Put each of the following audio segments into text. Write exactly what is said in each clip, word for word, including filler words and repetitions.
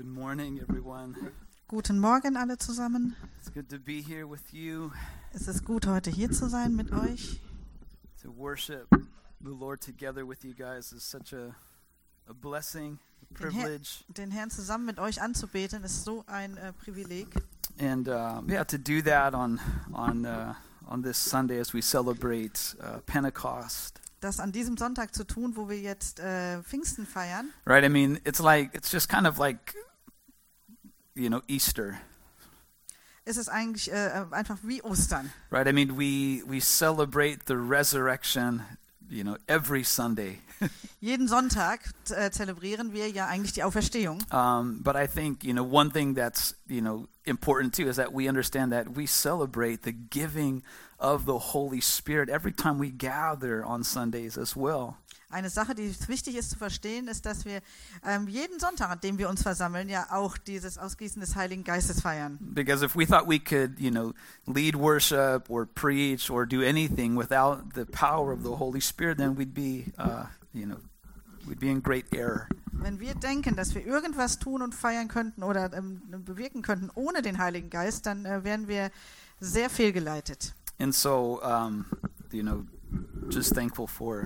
Good morning, everyone. Guten Morgen alle zusammen. It's good to be here with you. Es ist gut, heute hier zu sein mit euch. To worship the Lord together with you guys is such a, a blessing, a Den, Herr, privilege. den Herrn zusammen mit euch anzubeten, ist so ein äh, Privileg. And uh, yeah, to do that on on uh, on this Sunday as we celebrate uh, Pentecost. Das an diesem Sonntag zu tun, wo wir jetzt äh, Pfingsten feiern. Right? I mean, it's like it's just kind of like, you know, Easter. Es ist eigentlich äh, einfach wie Ostern. Right? I mean, we we celebrate the resurrection, you know, every Sunday. Jeden Sonntag äh, zelebrieren wir ja eigentlich die Auferstehung. Um, but I think, you know, one thing that's, you know, important too is that we understand that we celebrate the giving of the Holy Spirit every time we gather on Sundays as well. Eine Sache, die wichtig ist zu verstehen, ist, dass wir ähm, jeden Sonntag, an dem wir uns versammeln, ja auch dieses Ausgießen des Heiligen Geistes feiern. Because if we thought we could, you know, lead worship or preach or do anything without the power of the Holy Spirit, then we'd be, uh, you know, we'd be in great error. Wenn wir denken, dass wir irgendwas tun und feiern könnten oder ähm, bewirken könnten ohne den Heiligen Geist, dann äh, wären wir sehr fehlgeleitet. And so, um, you know, just thankful for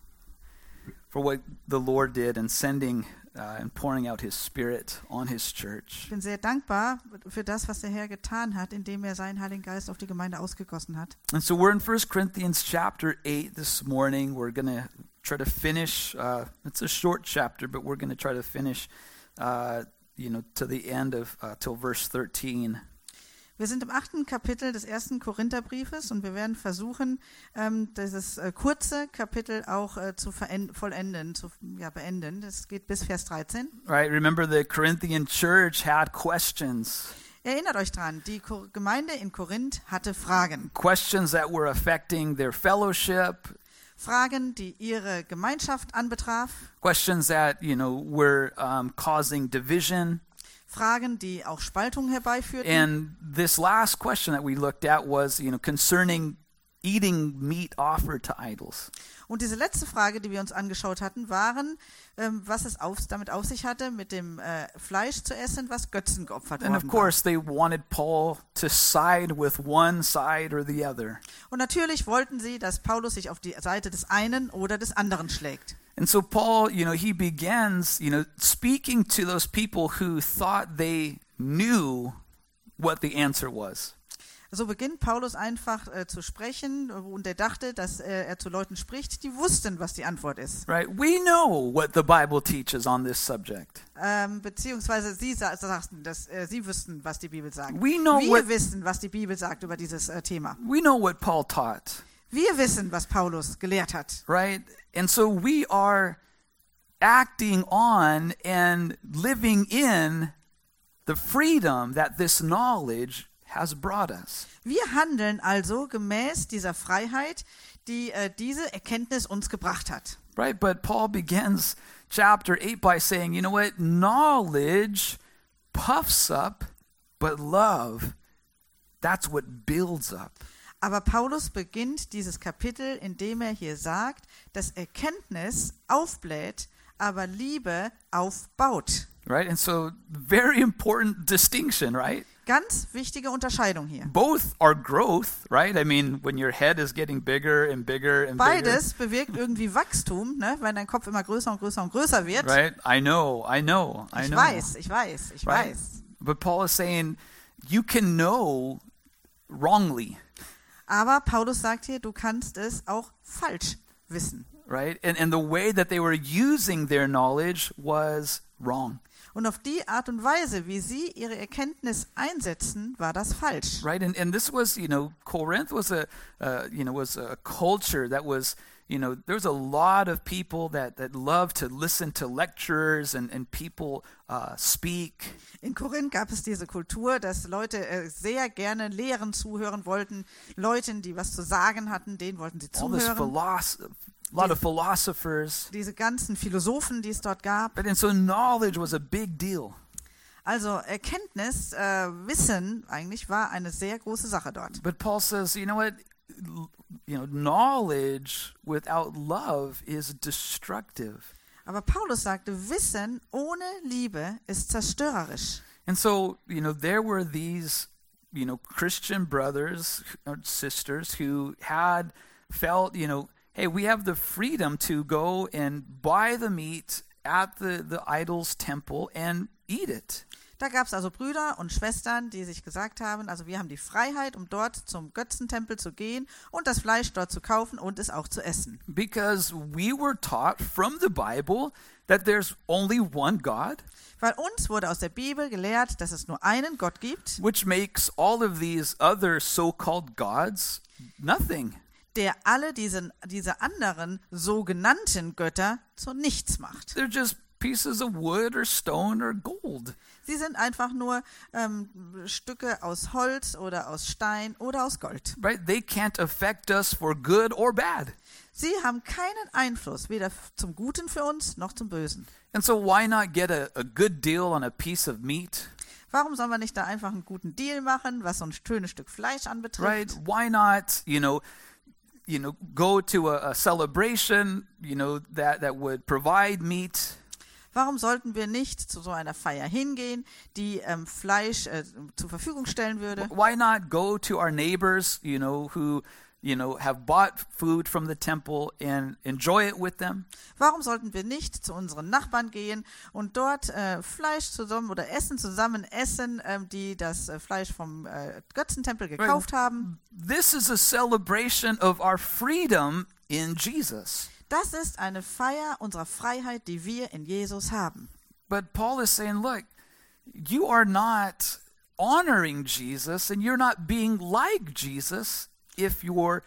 for what the Lord did in sending uh, and pouring out His Spirit on His church. Ich bin sehr dankbar für das, was der Herr getan hat, indem er seinen Heiligen Geist auf die Gemeinde ausgegossen hat. And so we're in First Corinthians chapter eight this morning. We're going to try to finish, uh, it's a short chapter, but we're going to try to finish, uh, you know, to the end of, uh, till verse thirteen. Wir sind im achten Kapitel des ersten Korintherbriefes und wir werden versuchen, ähm, dieses äh, kurze Kapitel auch äh, zu verend- vollenden, zu ja, beenden. Das geht bis Vers dreizehn. Right, remember the Corinthian church had questions. Erinnert euch dran, die Ko- Gemeinde in Korinth hatte Fragen. Questions that were affecting their fellowship. Fragen, die ihre Gemeinschaft anbetraf. Questions that, you know, were um, causing division. Fragen, die auch Spaltung herbeiführten. And this last question that we looked at was, you know, concerning eating meat offered to idols. Und diese letzte Frage, die wir uns angeschaut hatten, waren, ähm, was es auf, damit auf sich hatte, mit dem äh, Fleisch zu essen, was Götzen geopfert And of worden course, they wanted Paul to side with one side or the other. war. Und natürlich wollten sie, dass Paulus sich auf die Seite des einen oder des anderen schlägt. And so Paul, you know, he begins, you know, speaking to those people who thought they knew what the answer was. So beginnt Paulus einfach äh, zu sprechen und er dachte, dass äh, er zu Leuten spricht, die wussten, was die Antwort ist. Right? We know what the Bible teaches on this subject. Ähm, beziehungsweise sie sa- sagten, dass äh, sie wüssten, was die Bibel sagt. We know Wir what wissen, was die Bibel sagt über dieses äh, Thema. we know what Paul taught. Wir wissen, was Paulus gelehrt hat. Right? And so we are acting on and living in the freedom that this knowledge has brought us. Wir handeln also gemäß dieser Freiheit, die äh, diese Erkenntnis uns gebracht hat. Right? But Paul begins chapter eight by saying, you know what? Knowledge puffs up, but love, that's what builds up. Aber Paulus beginnt dieses Kapitel, indem er hier sagt, dass Erkenntnis aufbläht, aber Liebe aufbaut. Right? And so, very important distinction, right? Ganz wichtige Unterscheidung hier. Both are growth, right? I mean, when your head is getting bigger and bigger and Beides bewirkt irgendwie Wachstum, ne? Wenn dein Kopf immer größer und größer und größer wird. bigger, right? I know, I know, I Ich know. weiß, ich weiß, ich Right? weiß. But Paul is saying, you can know wrongly, Aber Paulus sagt hier, du kannst es auch falsch wissen. right? And, and the way that they were using their knowledge was wrong. Und auf die Art und Weise, wie sie ihre Erkenntnis einsetzen, war das falsch. Right, and and this was, you know, Corinth was a, uh, you know, was a culture that was, you know, there's a lot of people that that love to listen to lecturers and and people uh, speak. In Korinth gab es diese Kultur, dass Leute äh, sehr gerne Lehren zuhören wollten, Leuten, die was zu sagen hatten, denen wollten sie All this zuhören. philosophy, a lot of philosophers. Diese ganzen Philosophen, die es dort gab. But and so knowledge was a big deal. Also Erkenntnis, äh, Wissen eigentlich war eine sehr große Sache dort. But Paul says, you know what? You know, knowledge without love is destructive. Aber Paulus sagte, Wissen ohne Liebe ist zerstörerisch. And so, you know, there were these, you know, Christian brothers or sisters who had felt, you know, hey, we have the freedom to go and buy the meat at the, the idol's temple and eat it. Da gab es also Brüder und Schwestern, die sich gesagt haben, also wir haben die Freiheit, um dort zum Götzentempel zu gehen und das Fleisch dort zu kaufen und es auch zu essen. Because we were taught from the Bible that there's only one God, Weil uns wurde aus der Bibel gelehrt, dass es nur einen Gott gibt, which makes all of these other so-called gods nothing. der alle diesen, diese anderen sogenannten Götter zu nichts macht. They're just pieces of wood or stone or gold. Sie sind einfach nur ähm, Stücke aus Holz oder aus Stein oder aus Gold. Right? They can't affect us for good or bad. Sie haben keinen Einfluss, weder f- zum Guten für uns noch zum Bösen. And so why not get a, a good deal on a piece of meat? Warum soll man nicht da einfach einen guten Deal machen, was so ein schönes Stück Fleisch anbetrifft? Right? Why not, you know, you know, go to a, a celebration, you know, that, that would provide meat? Warum sollten wir nicht zu so einer Feier hingehen, die ähm, Fleisch äh, zur Verfügung stellen würde? Why not go to our neighbors, you know, who, you know, have bought food from the temple and enjoy it with them? Warum sollten wir nicht zu unseren Nachbarn gehen und dort äh, Fleisch zusammen oder Essen zusammen essen, ähm, die das äh, Fleisch vom äh, Götzentempel gekauft haben? This is a celebration of our freedom in Jesus. Das ist eine Feier unserer Freiheit, die wir in Jesus haben. But Paul is saying, look, you are not honoring Jesus and you're not being like Jesus if your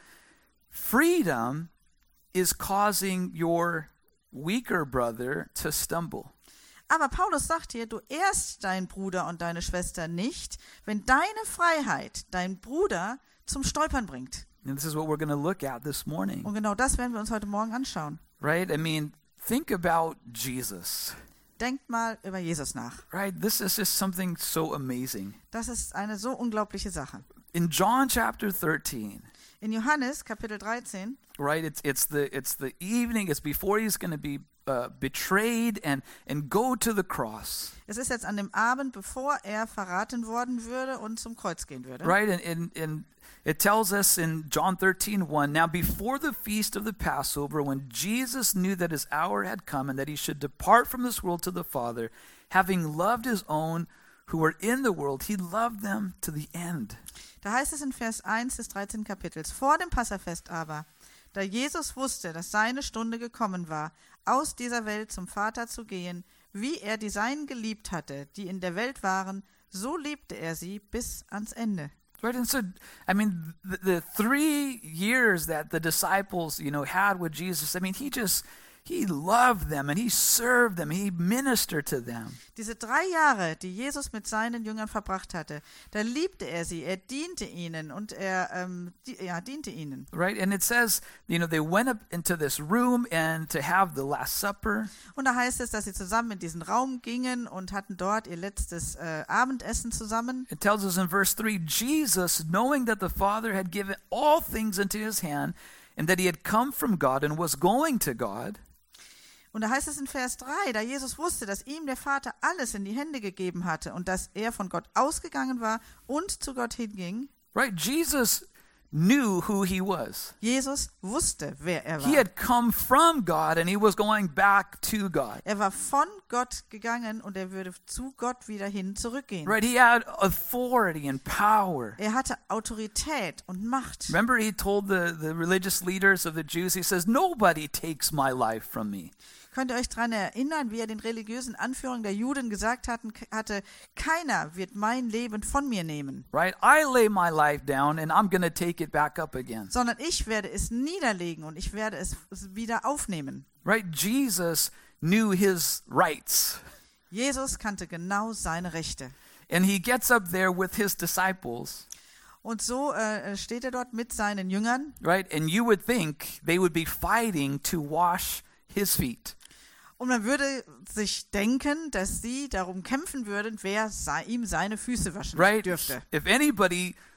freedom is causing your weaker brother to stumble. Aber Paulus sagt hier, du ehrst deinen Bruder und deine Schwester nicht, wenn deine Freiheit deinen Bruder zum Stolpern bringt. And this is what we're going to look at this morning, Und genau das werden wir uns heute Morgen anschauen. right? I mean, think about Jesus, Denkt mal über Jesus nach. right? This is just something so amazing. Das ist eine so unglaubliche Sache. In John chapter thirteen, In Johannes Kapitel dreizehn, right? It's it's the it's the evening. It's before he's going to be uh, betrayed and and go to the cross, es ist jetzt an dem Abend, bevor er verraten worden würde und zum Kreuz gehen würde. right? And and and it tells us in John thirteen one. Now before the feast of the Passover, when Jesus knew that his hour had come and that he should depart from this world to the Father, having loved his own who were in the world, he loved them to the end. Da heißt es in Vers eins des dreizehnten Kapitels, vor dem Passafest aber, da Jesus wusste, dass seine Stunde gekommen war, aus dieser Welt zum Vater zu gehen, wie er die Seinen geliebt hatte, die in der Welt waren, so liebte er sie bis ans Ende. Right, and so, I mean, the, the three years that the disciples, you know, had with Jesus, I mean, he just, he loved them and he served them, he ministered to them. Diese drei Jahre, die Jesus mit seinen Jüngern verbracht hatte, da liebte er sie, er diente ihnen und er ähm, die, ja, diente ihnen. Right, and it says, you know, they went up into this room and to have the Last Supper. Und da heißt es, dass sie zusammen in diesen Raum gingen und hatten dort ihr letztes äh, Abendessen zusammen. It tells us in verse three, Jesus, knowing that the Father had given all things into his hand and that he had come from God and was going to God, Und da heißt es in Vers drei, da Jesus wusste, dass ihm der Vater alles in die Hände gegeben hatte und dass er von Gott ausgegangen war und zu Gott hinging. right, Jesus knew who he was. Jesus wusste, wer er He war. had come from God and he was going back to God. Er war von Gott gegangen und er würde zu Gott wieder hin zurückgehen. Right, he had authority and power. Er hatte Autorität und Macht. Remember, he told the, the religious leaders of the Jews, he says, nobody takes my life from me. Könnt ihr euch daran erinnern, wie er den religiösen Anführern der Juden gesagt hatten, hatte, keiner wird mein Leben von mir nehmen, Right, I lay my life down and I'm going to take it back up again. sondern ich werde es niederlegen und ich werde es wieder aufnehmen. Right, Jesus knew his rights. Jesus kannte genau seine Rechte. And he gets up there with his disciples, Und so äh, steht er dort mit seinen Jüngern. right? And you would think they would be fighting to wash his feet. Und man würde sich denken, dass sie darum kämpfen würden, wer sei, ihm seine Füße waschen Right? dürfte. If anybody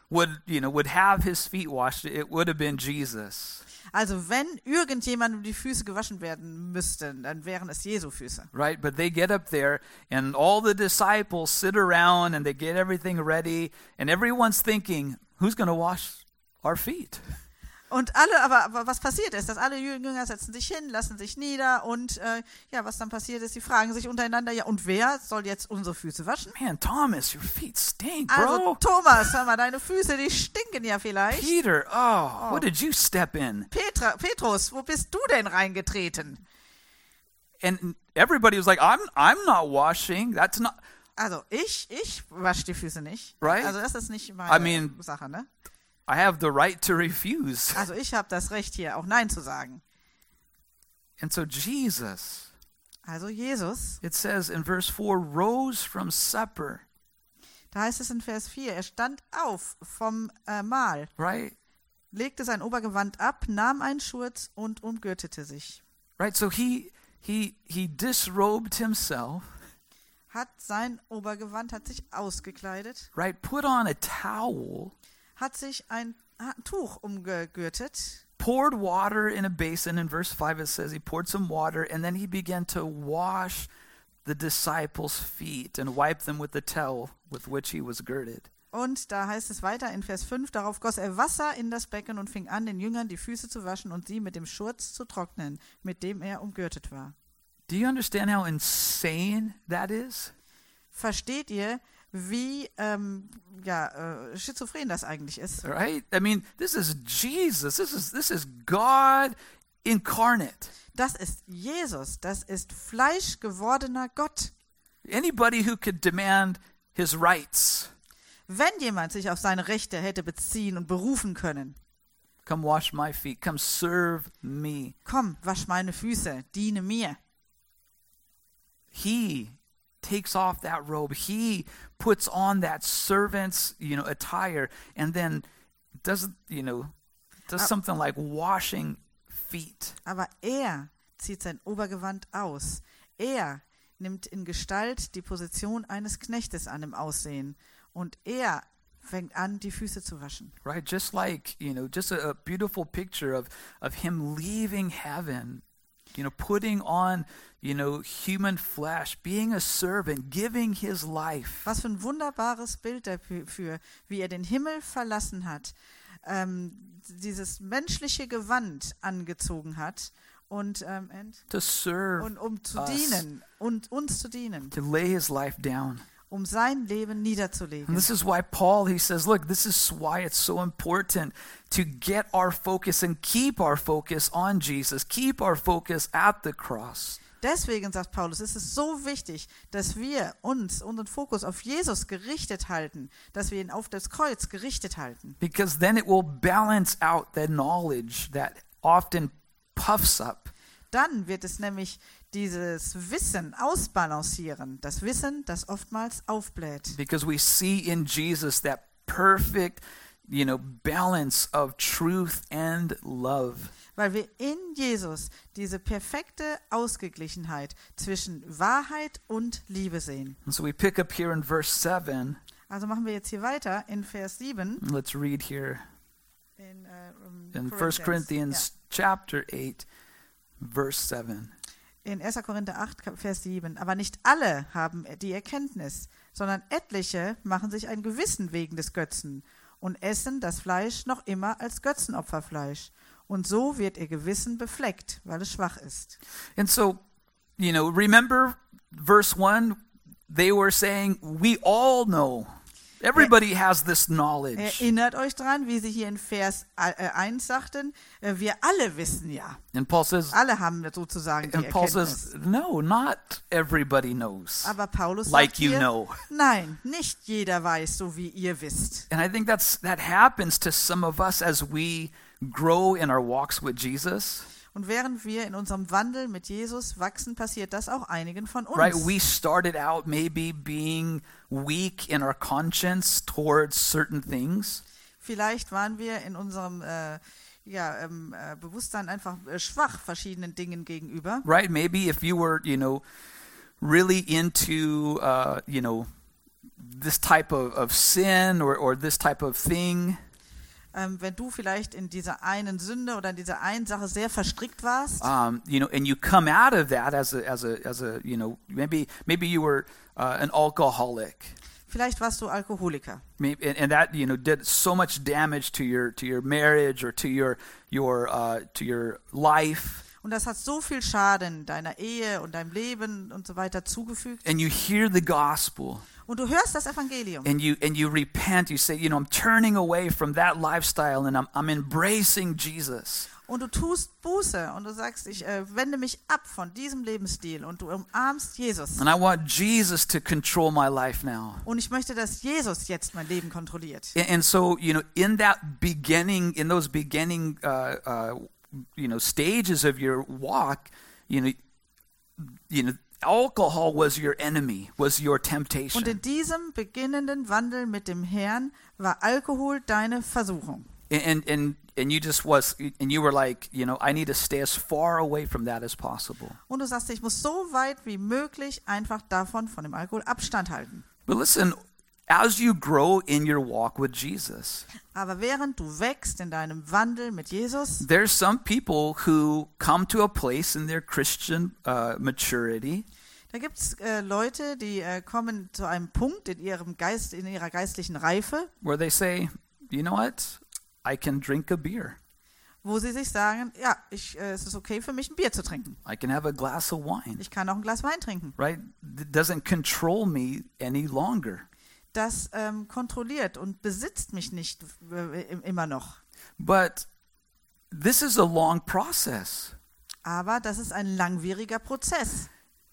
would, you know, would have his feet washed, it would have been Jesus. Also wenn irgendjemandem die Füße gewaschen werden müssten, dann wären es Jesu Füße. Right? But they get up there and all the disciples sit around and they get everything ready and everyone's thinking, who's going to wash our feet? Und alle, aber, aber was passiert ist, dass alle Jünger setzen sich hin, lassen sich nieder und äh, ja, was dann passiert ist, sie fragen sich untereinander, ja, und wer soll jetzt unsere Füße waschen? Man, Thomas, your feet stink, bro. Also Thomas, hör mal, deine Füße, die stinken ja vielleicht. Peter, oh, what did you step in? Petra, Petrus, wo bist du denn reingetreten? And everybody was like, I'm I'm not washing. That's not Also ich, ich wasche die Füße nicht. Right? Also das ist nicht meine I mean, Sache, ne? I have the right to refuse. Also ich habe das Recht hier auch Nein zu sagen. And so Jesus, Also Jesus, it says in verse four, rose from supper, da heißt es in Vers vier, er stand auf vom äh, Mahl, right? legte sein Obergewand ab, nahm einen Schurz und umgürtete sich. Right? So he he he disrobed himself, Hat sein Obergewand, hat sich ausgekleidet, right? Put on a towel, hat sich ein ha- Tuch umgegürtet, poured water in a basin. In verse five it says he poured some water and then he began to wash the disciples' feet and wipe them with the towel with which he was girded. und da heißt es weiter in Vers fünf, darauf goss er Wasser in das Becken und fing an, den Jüngern die Füße zu waschen und sie mit dem Schurz zu trocknen, mit dem er umgürtet war. Do you understand how insane that is? Versteht ihr, wie ähm, ja, äh, schizophren das eigentlich ist? Right? I mean, this is Jesus. This is this is God incarnate. Das ist Jesus, das ist fleischgewordener Gott. Anybody who could demand his rights. Wenn jemand sich auf seine Rechte hätte beziehen und berufen können, Come wash my feet. Come serve me. komm, wasch meine Füße, diene mir. He takes off that robe. He puts on that servant's, you know, attire and then does, you know, does Uh, something like washing feet. Aber er zieht sein Obergewand aus. Er nimmt in Gestalt die Position eines Knechtes an im Aussehen. Und er fängt an, die Füße zu waschen. Right? Just like, you know, just a, a beautiful picture of, of him leaving heaven, you know, putting on, you know, human flesh, being a servant, giving his life. Was für ein wunderbares Bild dafür, wie er den Himmel verlassen hat, ähm, dieses menschliche Gewand angezogen hat und, ähm, and, To serve, und um zu us. dienen und uns zu dienen, to lay his life down. um sein Leben And niederzulegen. this is why Paul, he says, look, this is why it's so important to get our focus and keep our focus on Jesus, keep our focus at the cross. Deswegen sagt Paulus, es ist so wichtig, dass wir uns, unseren Fokus auf Jesus gerichtet halten, dass wir ihn auf das Kreuz gerichtet halten. Because then it will balance out the knowledge that often puffs up. Dann wird es nämlich dieses Wissen ausbalancieren, das Wissen, das oftmals aufbläht. Because we see in Jesus that perfect, you know, balance of truth and love. Weil wir in Jesus diese perfekte Ausgeglichenheit zwischen Wahrheit und Liebe sehen. And so we pick up here in verse seven. Also machen wir jetzt hier weiter in Vers sieben. Let's read here In, äh, um, in First Corinthians chapter eight, verse seven. Ja, in erster Korinther acht, Vers sieben. Aber nicht alle haben die Erkenntnis, sondern etliche machen sich ein Gewissen wegen des Götzen und essen das Fleisch noch immer als Götzenopferfleisch. Und so wird ihr Gewissen befleckt, weil es schwach ist. And so, you know, remember verse one, they were saying, we all know. Everybody has this knowledge. Erinnert euch dran, wie sie hier in Vers eins sagten, äh, wir alle wissen ja. And Paul says, Alle haben sozusagen die and Paul Erkenntnis. says, no, not everybody knows. Aber Paulus Like sagt you hier, know. nein, nicht jeder weiß, so wie ihr wisst. And I think that's that happens to some of us as we grow in our walks with Jesus. Und während wir in unserem Wandel mit Jesus wachsen, passiert das auch einigen von uns. Right? We started out maybe being weak in our conscience towards certain things. Vielleicht waren wir in unserem äh, ja, ähm, äh, Bewusstsein einfach äh, schwach verschiedenen Dingen gegenüber. Right? Maybe if you were, you know, really into, uh, you know, this type of, of sin or, or this type of thing, Ähm, wenn du vielleicht in dieser einen Sünde oder in dieser einen Sache sehr verstrickt warst, um, you know, and you come out of that as a, as a, as a, you know, maybe, maybe you were uh, an alcoholic. vielleicht warst du Alkoholiker. Maybe, and, and that, you know, did so much damage to your, to your marriage or to your, your, uh, to your life. Und das hat so viel Schaden deiner Ehe und deinem Leben und so weiter zugefügt. And you hear the gospel. Und du hörst das Evangelium. And you and you repent. You say, you know, I'm turning away from that lifestyle and I'm I'm embracing Jesus. Und du tust Buße und du sagst, ich äh, wende mich ab von diesem Lebensstil und du umarmst Jesus. And I want Jesus to control my life now. Und ich möchte, dass Jesus jetzt mein Leben kontrolliert. And, and so, you know, in that beginning, in those beginning, uh, uh, you know, stages of your walk, you know, you know. Alcohol was your enemy, was your temptation. Und in diesem beginnenden Wandel mit dem Herrn war Alkohol deine Versuchung. And and and you just was and you were like, you know, I need to stay as far away from that as possible. Und du sagst, ich muss so weit wie möglich einfach davon, von dem Alkohol, Abstand halten. But listen, as you grow in your walk with Jesus, Aber während du wächst in deinem Wandel mit Jesus, there's some people who come to a place in their Christian uh, maturity da gibt es äh, Leute, die äh, kommen zu einem Punkt in ihrem Geist, in ihrer geistlichen Reife, where they say, you know what, I can drink a beer. wo sie sich sagen, ja, ich, äh, es ist okay für mich, ein Bier zu trinken. I can have a glass of wine, Ich kann auch ein Glas Wein trinken. right? It doesn't control me any longer. Das ähm, kontrolliert und besitzt mich nicht äh, immer noch. But this is a long process. Aber das ist ein langwieriger Prozess.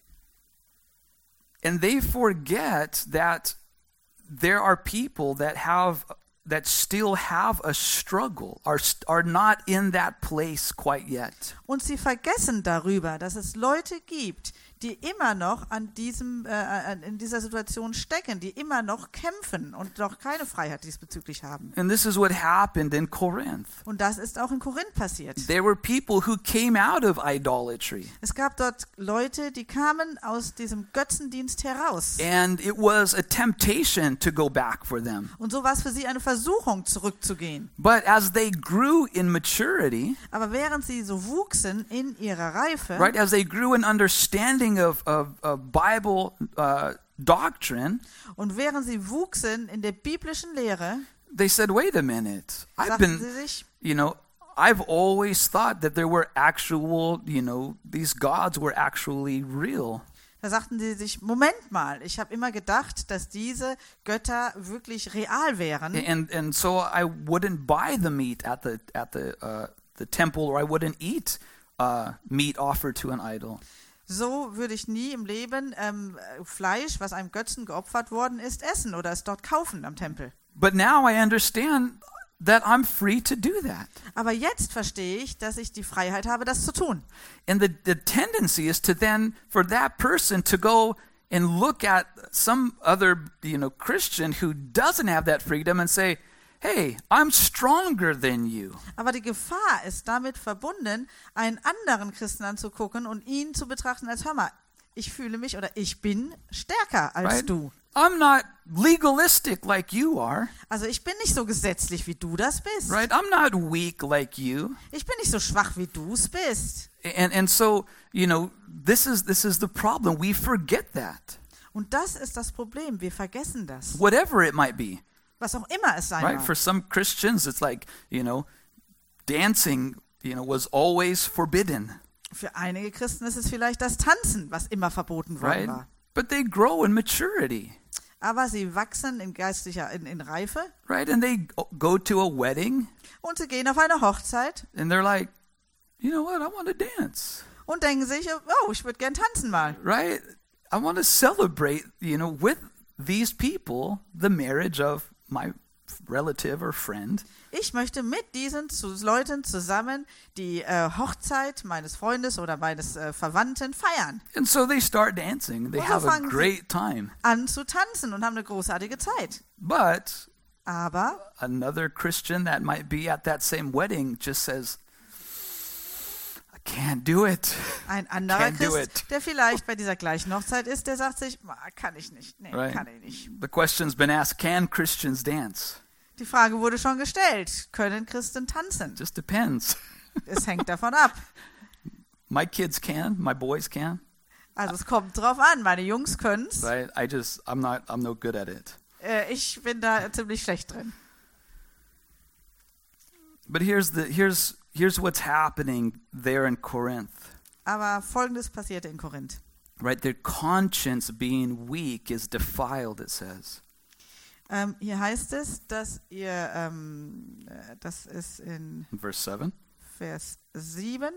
And they forget that there are people that have that still have a struggle, are are not in that place quite yet. Und sie vergessen darüber, dass es Leute gibt, die immer noch an diesem, äh, in dieser Situation stecken, die immer noch kämpfen und noch keine Freiheit diesbezüglich haben. And this is what happened in Corinth. Und das ist auch in Korinth passiert. There were people who came out of idolatry. Es gab dort Leute, die kamen aus diesem Götzendienst heraus. And it was a temptation to go back for them. Und so war es für sie eine Versuchung, zurückzugehen. But as they grew in maturity, Aber während sie so wuchsen in ihrer Reife, right, as they grew in understanding of, of, of Bible uh, doctrine, und während sie wuchsen in der biblischen Lehre, they said, wait a minute, I've sagten been, sie sich, you know, I've always thought that there were actual, you know, these gods were actually real. da sagten sie sich, Moment mal, ich habe immer gedacht, dass diese Götter wirklich real wären. And and so I wouldn't buy the meat at the at the uh, the temple, or I wouldn't eat uh, meat offered to an idol. So würde ich nie im Leben ähm, Fleisch, was einem Götzen geopfert worden ist, essen oder es dort kaufen am Tempel. But now I understand that I'm free to do that. Aber jetzt verstehe ich, dass ich die Freiheit habe, das zu tun. And the, the tendency is to then, for that person to go and look at some other, you know, Christian who doesn't have that freedom and say, hey, I'm stronger than you. Aber die Gefahr ist damit verbunden, einen anderen Christen anzugucken und ihn zu betrachten als, hör mal, ich fühle mich oder ich bin stärker als Right? du. I'm not legalistic like you are. Also ich bin nicht so gesetzlich, wie du das bist. Right? I'm not weak like you. Ich bin nicht so schwach, wie du es bist. And and so, you know, this is this is the problem. We forget that. Und das ist das Problem. Wir vergessen das. Whatever it might be. Was auch immer es sein Right? mag. For some Christians it's like, you know, dancing, you know, was always forbidden. Für einige Christen ist es vielleicht das Tanzen, was immer verboten worden Right? war. But they grow in maturity. Aber sie wachsen in geistlicher, in, in Reife Right? And they go- go to a wedding und sie gehen auf eine Hochzeit and they're like, you know what? I want to dance. und denken sich, oh, ich würde gern tanzen mal. Right? I want to celebrate, you know, with these people the marriage of my relative or friend. Ich möchte mit diesen zu Leuten zusammen die äh, Hochzeit meines Freundes oder meines äh, Verwandten feiern. And so they start dancing. They Und so have a fangen sie great time. an zu tanzen und haben eine großartige Zeit. But Aber another Christian that might be at that same wedding just says, I Can't do it. Ein anderer Can't do Christ, it. der vielleicht bei dieser gleichen Hochzeit ist, der sagt sich, "Ma, kann ich nicht, nee, Right. kann ich nicht." The question's been asked, can Christians dance? Die Frage wurde schon gestellt, können Christen tanzen? Just depends. Es hängt davon ab. My kids can, my boys can. Also es kommt drauf an, meine Jungs können's. Right? I just I'm not I'm no good at it. Äh, ich bin da ziemlich schlecht drin. But here's the here's here's what's happening there in Corinth. Aber Folgendes passierte in Korinth. Right? Their conscience being weak is defiled, it says. Ähm, hier heißt es, dass ihr, ähm, äh, das ist in In verse seven. Vers sieben,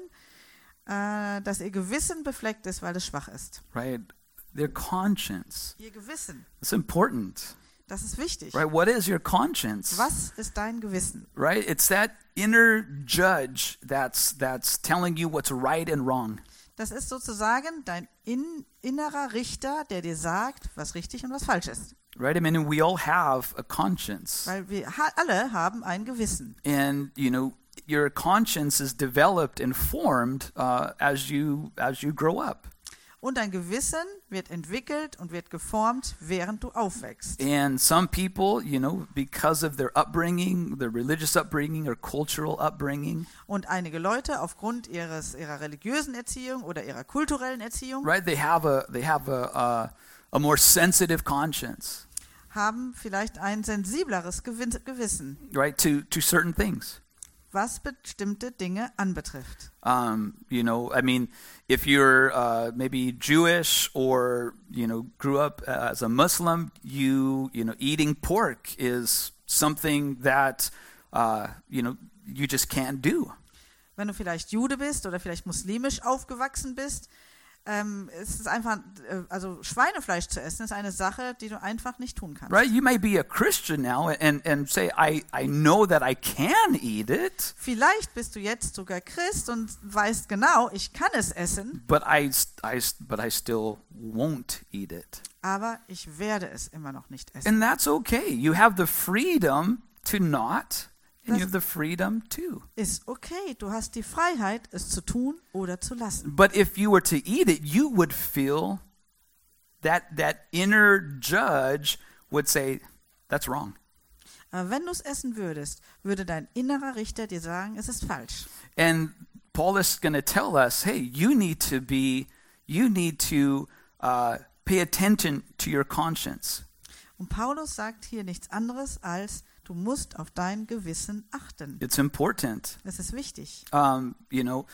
äh, dass ihr Gewissen befleckt ist, weil es schwach ist. Right? Their conscience. Ihr Gewissen, It's important. das ist wichtig. Right? What is your conscience? Was ist dein Gewissen? Right? It's that inner judge that's that's telling you what's right and wrong. Das ist sozusagen dein in, innerer Richter, der dir sagt, was richtig und was falsch ist. Right? I mean, we all have a conscience. Weil wir ha alle haben ein Gewissen. And, you know, your conscience is developed and formed uh, as you as you grow up. Und dein Gewissen wird entwickelt und wird geformt, während du aufwächst. And some people, you know, because of their upbringing, their religious upbringing or cultural upbringing, Und einige Leute aufgrund ihres, ihrer religiösen Erziehung oder ihrer kulturellen Erziehung right? They have a they have a a, a more sensitive conscience, haben vielleicht ein sensibleres Gewin- Gewissen, right? To to certain things. was bestimmte Dinge anbetrifft. Um, you know, I mean, if you're uh, maybe Jewish or you know grew up as a Muslim, you you know eating pork is something that uh, you know you just can't do. Wenn du vielleicht Jude bist oder vielleicht muslimisch aufgewachsen bist, ähm, es ist einfach, äh, also Schweinefleisch zu essen ist eine Sache, die du einfach nicht tun kannst. Right? You may be a Christian now and and say I I know that I can eat it, Vielleicht bist du jetzt sogar Christ und weißt genau, ich kann es essen, but I I but I still won't eat it. aber ich werde es immer noch nicht essen. And that's okay. You have the freedom to not, and you have the freedom to. Ist okay, du hast die Freiheit, es zu tun oder zu lassen. But if you were to eat it, you would feel that that inner judge would say, that's wrong. Aber wenn du es essen würdest, würde dein innerer Richter dir sagen, es ist falsch. And Paul is going to tell us, hey, you need to be, you need to uh, pay attention to your conscience. Und Paulus sagt hier nichts anderes als, du musst auf dein Gewissen achten. It's important. Es ist wichtig. Um, you know,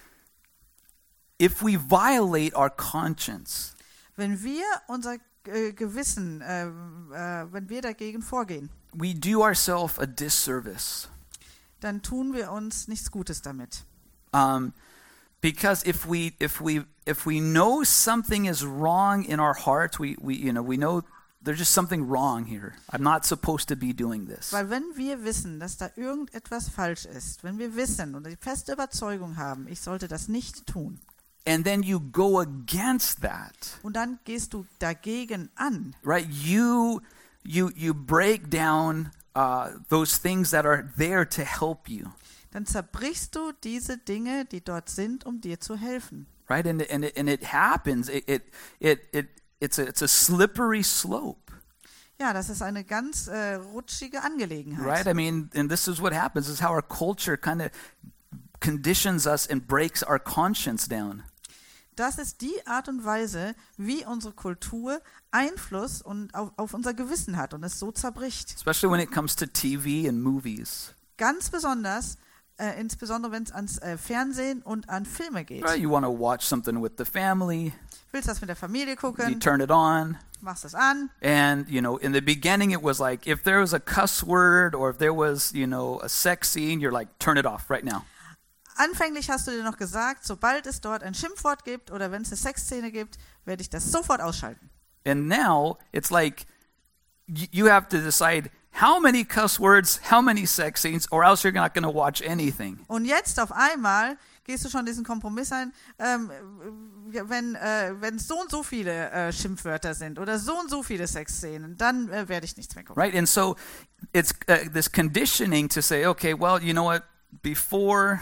if we violate our conscience, Wenn wir unser äh, Gewissen, äh, äh, wenn wir dagegen vorgehen, we do ourselves a disservice. dann tun wir uns nichts Gutes damit. Um, because if we if we if we know something is wrong in our hearts, we, we you know we know there's just something wrong here. I'm not supposed to be doing this. Weil wenn wir wissen, dass da irgendetwas falsch ist, wenn wir wissen und die feste Überzeugung haben, ich sollte das nicht tun, And then you go against that, und dann gehst du dagegen an, right? You you you break down uh, those things that are there to help you, dann zerbrichst du diese Dinge, die dort sind, um dir zu helfen. right? And and it, and it happens. It it it, it it's a it's a slippery slope. Ja, das ist eine ganz äh, rutschige Angelegenheit. Right? I mean, and this is what happens, is how our culture kind of conditions us and breaks our conscience down. Das ist die Art und Weise, wie unsere Kultur Einfluss und auf, auf unser Gewissen hat und es so zerbricht. Especially when it comes to T V and movies. Ganz besonders, äh, insbesondere wenn es ans äh, Fernsehen und an Filme geht. Right? You want to watch something with the family, Willst das mit der Familie you gucken, turn it on, machst das an. and you know, in the beginning it was like if there was a cuss word or if there was, you know, a sex scene, you're like, turn it off right now. Anfänglich hast du dir noch gesagt, sobald es dort ein Schimpfwort gibt oder wenn es eine Sexszene gibt, werde ich das sofort ausschalten. And now it's like y- you have to decide how many cuss words, how many sex scenes, or else you're not going to watch anything. Und jetzt auf einmal gehst du schon diesen Kompromiss ein, ähm, wenn äh, wenn es so und so viele äh, Schimpfwörter sind oder so und so viele Sexszenen, dann äh, werde ich nichts mehr gucken. Right? And so it's uh, this conditioning to say, okay, well, you know what, before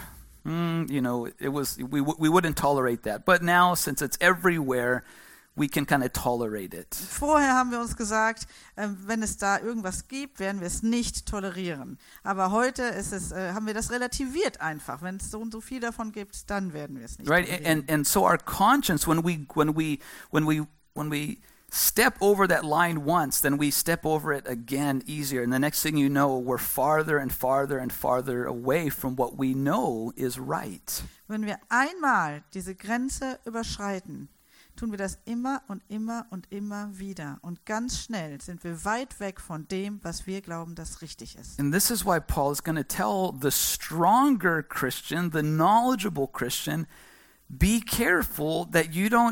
mm, you know, it was we we wouldn't tolerate that. But now, since it's everywhere, we can kind of tolerate it. Vorher haben wir uns gesagt, äh, wenn es da irgendwas gibt, werden wir es nicht tolerieren. Aber heute ist es, äh, haben wir das relativiert einfach. Wenn es so und so viel davon gibt, dann werden wir es nicht Right? tolerieren. And and so our conscience, when we when we when we when we step over that line once, then we step over it again easier. And the next thing you know, we're farther and farther and farther away from what we know is right. Wenn wir einmal diese Grenze überschreiten, tun wir das immer und immer und immer wieder. Und ganz schnell sind wir weit weg von dem, was wir glauben, das richtig ist. And this is why Paul is going to tell the stronger Christian, the knowledgeable Christian, be careful that you don't,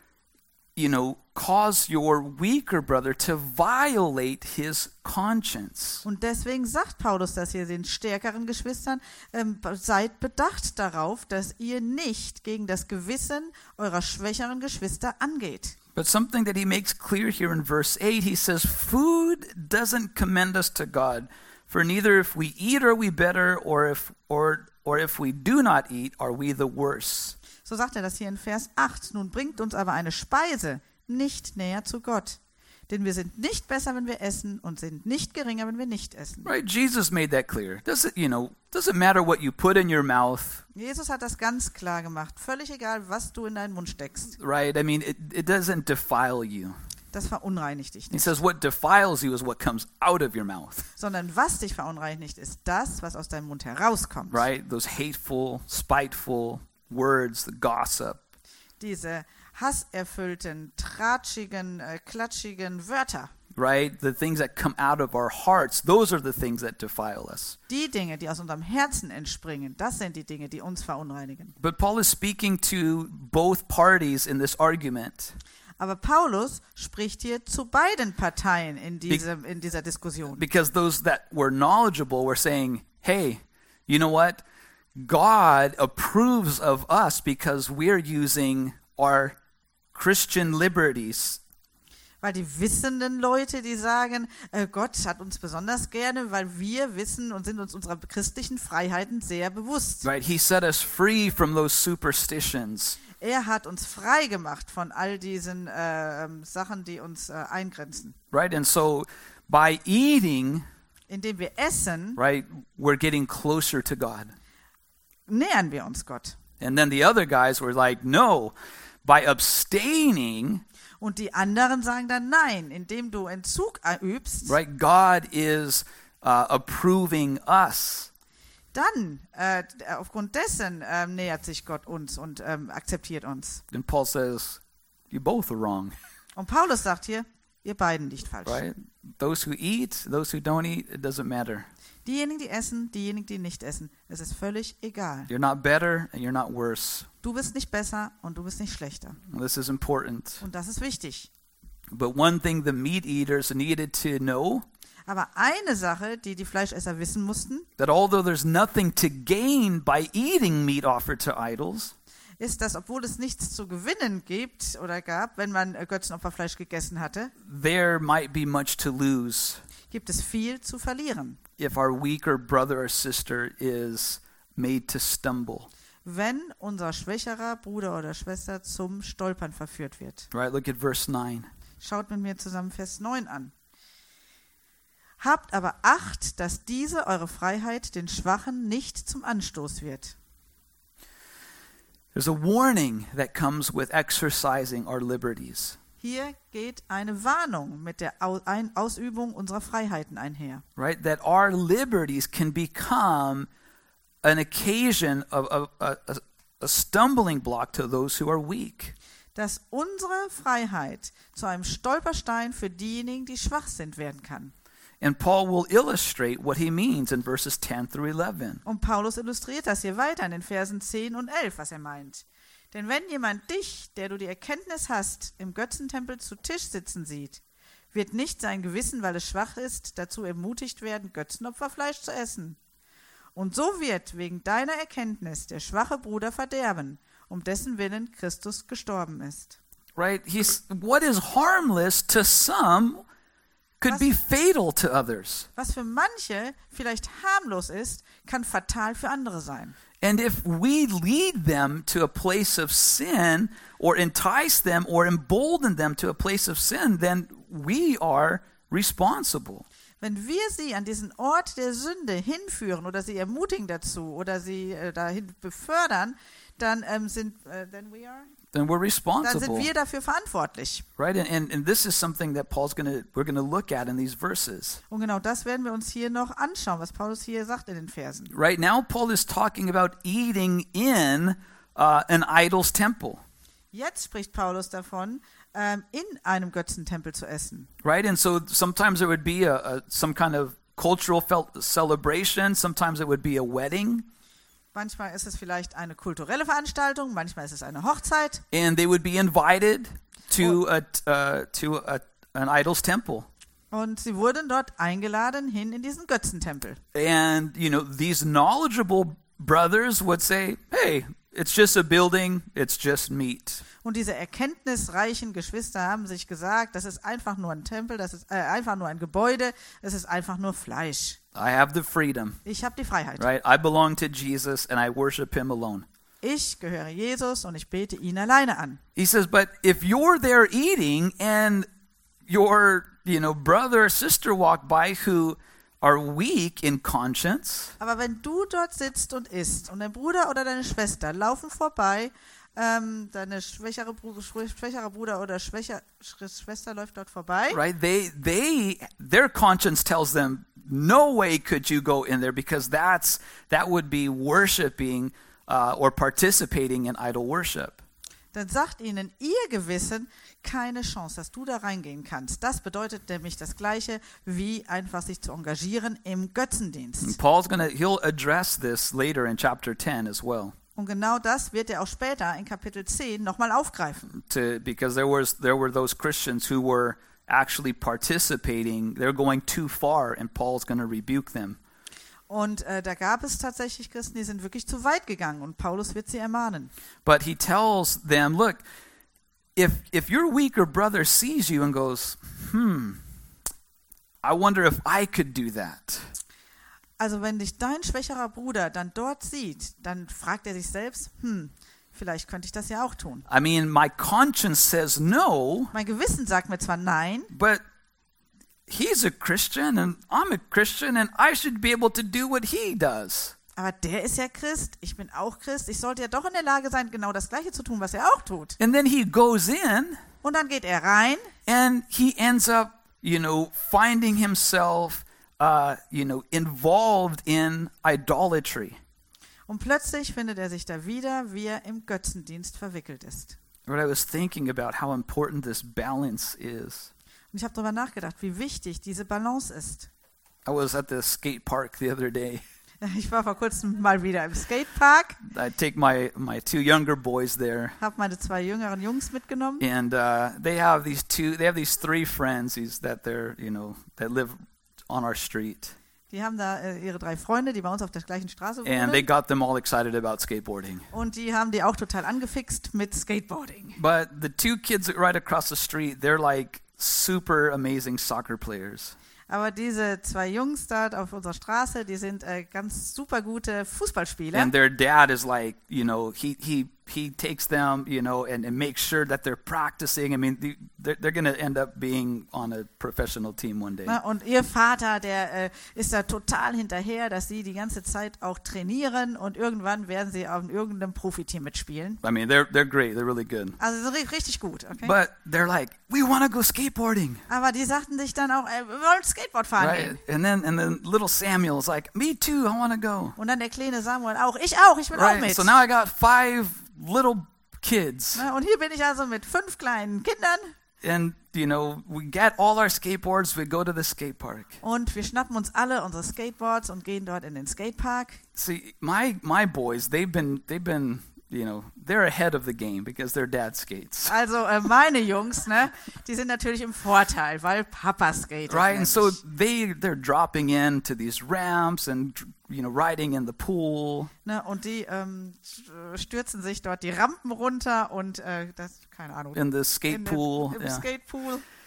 you know, cause your weaker brother to violate his conscience. Und deswegen sagt Paulus das hier den stärkeren Geschwistern, ähm, seid bedacht darauf, dass ihr nicht gegen das Gewissen eurer schwächeren Geschwister angeht. But something that he makes clear here in verse eight, he says, food doesn't commend us to God, for neither if we eat are we better, or if or or if we do not eat are we the worse. So sagt er das hier in Vers acht. Nun bringt uns aber eine Speise nicht näher zu Gott. Denn wir sind nicht besser, wenn wir essen, und sind nicht geringer, wenn wir nicht essen. Right? Jesus made that clear. Doesn't, you know, doesn't matter what you put in your mouth. Jesus hat das ganz klar gemacht. Völlig egal, was du in deinen Mund steckst. Right? I mean, it, it doesn't defile you. Das verunreinigt dich He nicht. says what defiles you is what comes out of your mouth. Sondern was dich verunreinigt, ist das, was aus deinem Mund herauskommt. Right? Those hateful, spiteful words, the gossip. Diese hasserfüllten, tratschigen, äh, klatschigen Wörter. Right? The things that come out of our hearts, those are the things that defile us. Die Dinge, die aus unserem Herzen entspringen, das sind die Dinge, die uns verunreinigen. But Paul is speaking to both parties in this argument. Aber Paulus spricht hier zu beiden Parteien in, diesem, in dieser Diskussion. Because those that were knowledgeable were saying, hey, you know what? God approves of us because we're using our Christian liberties. Weil die wissenden Leute, die sagen, äh, Gott hat uns besonders gerne, weil wir wissen und sind uns unserer christlichen Freiheiten sehr bewusst. Right? He set us free from those superstitions. Er hat uns frei gemacht von all diesen äh, Sachen, die uns äh, eingrenzen. Right? And so by eating, Indem wir essen, right, we're getting closer to God. nähern wir uns Gott. And then the other guys were like, no, by abstaining, Und die anderen sagen dann, nein, indem du Entzug übst, right, God is uh, approving us. dann, äh, aufgrund dessen, äh, nähert sich Gott uns und ähm, akzeptiert uns. And Paul says, you both are wrong, Und Paulus sagt hier, ihr beiden liegt falsch. right? Those who eat, those who don't eat, it doesn't matter. Diejenigen, die essen, diejenigen, die nicht essen, es ist völlig egal. You're not better and you're not worse. Du bist nicht besser und du bist nicht schlechter. This is important. Und das ist wichtig. But one thing the meat eaters needed to know, Aber eine Sache, die die Fleischesser wissen mussten, that although there's nothing to gain by eating meat offered to idols, ist, dass obwohl es nichts zu gewinnen gibt oder gab, wenn man äh, Götzenopferfleisch gegessen hatte, there might be much to lose gibt es viel zu verlieren, if our weaker brother or sister is made to stumble. wenn unser schwächerer Bruder oder Schwester zum Stolpern verführt wird. Right? Look at verse nine. Schaut mit mir zusammen Vers neun an. Habt aber Acht, dass diese eure Freiheit den Schwachen nicht zum Anstoß wird. There's a warning that comes with exercising our liberties. Hier geht eine Warnung mit der Au- Ein- Ausübung unserer Freiheiten einher. Right? That our liberties can become an occasion of, of a, a, a stumbling block to those who are weak. Dass unsere Freiheit zu einem Stolperstein für diejenigen, die schwach sind, werden kann. And Paul will illustrate what he means in verses ten through eleven. Und Paulus illustriert das hier weiter in den Versen zehn und elf, was er meint. Denn wenn jemand dich, der du die Erkenntnis hast, im Götzentempel zu Tisch sitzen sieht, wird nicht sein Gewissen, weil es schwach ist, dazu ermutigt werden, Götzenopferfleisch zu essen. Und so wird wegen deiner Erkenntnis der schwache Bruder verderben, um dessen Willen Christus gestorben ist. Right? He's what is harmless to some could Was- be fatal to others. Was für manche vielleicht harmlos ist, kann fatal für andere sein. And if we lead them to a place of sin or entice them or embolden them to a place of sin, then we are responsible. Wenn wir sie an diesen Ort der Sünde hinführen oder sie ermutigen dazu oder sie äh, dahin befördern, dann ähm, sind äh, then we are Then we're dann responsible. sind wir dafür verantwortlich. Right? And, and, and this is something that Paul's going to, we're going to look at in these verses. Und genau das werden wir uns hier noch anschauen, was Paulus hier sagt in den Versen. Right now, Paul is talking about eating in uh, an idol's temple. Jetzt spricht Paulus davon, ähm, in einem Götzentempel zu essen. Right? And so sometimes it would be a, a some kind of cultural fel- celebration. Sometimes it would be a wedding. Manchmal ist es vielleicht eine kulturelle Veranstaltung, manchmal ist es eine Hochzeit. And they would be invited to a, uh, to a, an idol's temple. Und sie wurden dort eingeladen hin in diesen Götzentempel. And, you know, these knowledgeable brothers would say, hey, it's just a building, it's just meat. Und diese erkenntnisreichen Geschwister haben sich gesagt, das ist einfach nur ein Tempel, das ist äh, einfach nur ein Gebäude, es ist einfach nur Fleisch. I have the freedom, Ich habe die Freiheit. right? I belong to Jesus and I worship him alone. Ich gehöre Jesus und ich bete ihn alleine an. He says, but if you're there eating and your, you know, brother or sister walk by who are weak in conscience, Aber wenn du dort sitzt und isst und dein Bruder oder deine Schwester laufen vorbei, ähm, deine schwächere, Bru- schwächere Bruder oder schwächer, Sch- Schwester läuft dort vorbei, right? They, they, their conscience tells them, no way could you go in there because that's, that would be worshiping uh, or participating in idol worship. dann sagt ihnen ihr Gewissen keine Chance, dass du da reingehen kannst. Das bedeutet nämlich das Gleiche, wie einfach sich zu engagieren im And Götzendienst. Paul's gonna, he'll address this later in chapter ten as well. Und genau das wird er auch später in Kapitel zehn nochmal aufgreifen. To, because there was there were those Christians who were actually participating. They're going too far, and Paul's going to rebuke them. Und äh, da gab es tatsächlich Christen, die sind wirklich zu weit gegangen und Paulus wird sie ermahnen. But he tells them, look, if if your weaker brother sees you and goes, hmm, I wonder if I could do that. Also wenn dich dein schwächerer Bruder dann dort sieht, dann fragt er sich selbst, hm, vielleicht könnte ich das ja auch tun. I mean, my conscience says no, Mein Gewissen sagt mir zwar nein, but he's a Christian and I'm a Christian and I should be able to do what he does. aber der ist ja Christ, ich bin auch Christ, ich sollte ja doch in der Lage sein, genau das Gleiche zu tun, was er auch tut. And then he goes in Und dann geht er rein and he ends up, you know, finding himself, uh, you know, involved in idolatry. und plötzlich findet er sich da wieder, wie er im Götzendienst verwickelt ist. What I was thinking about how important this balance is. Und ich habe darüber nachgedacht, wie wichtig diese Balance ist. I was at the skate park the other day. Ich war vor kurzem mal wieder im Skatepark, I take my, my two younger boys there, habe meine zwei jüngeren Jungs mitgenommen and uh, they have these two, they have these three friends these, that they're, you know, that live on our street, Die haben da äh, ihre drei Freunde, die bei uns auf der gleichen Straße and they wohnen. got them all excited about skateboarding. Und die haben die auch total angefixt mit Skateboarding. But the two kids right across the street, they're like super amazing soccer players. Aber diese zwei Jungs da auf unserer Straße, die sind äh, ganz super gute Fußballspieler. And their dad is like, you know, he he he takes them, you know, and, and makes sure that they're practicing. I mean, the- they're, they're going to end up being on a professional team one day. Na, und ihr Vater, der äh, ist da total hinterher, dass sie die ganze Zeit auch trainieren und irgendwann werden sie auf irgendeinem Profiteam mitspielen. I mean, they're they're great. They're really good. Also sie sind ri- richtig gut, okay? But they're like, we want to go skateboarding, Aber die sagten sich dann auch, äh, wir wollen Skateboard fahren right? gehen. And then and then little Samuel's like, me too. I want to go, Und dann der kleine Samuel auch, ich auch, ich will auch right? mit. So now I got five little kids, Na, und hier bin ich also mit fünf kleinen Kindern and you know, we get all our skateboards. We go to the skate park. und wir schnappen uns alle unsere Skateboards und gehen dort in den Skatepark. See, my my boys, they've been they've been, you know, they're ahead of the game because their dad skates. Also äh, meine Jungs, ne, die sind natürlich im Vorteil, weil Papa skatet. Right? And so nämlich. they they're dropping into these ramps and, you know, riding in the pool. Ne, und die ähm, stürzen sich dort die Rampen runter und äh, das, keine Ahnung, In the skate in der- pool. im Yeah. Skatepool.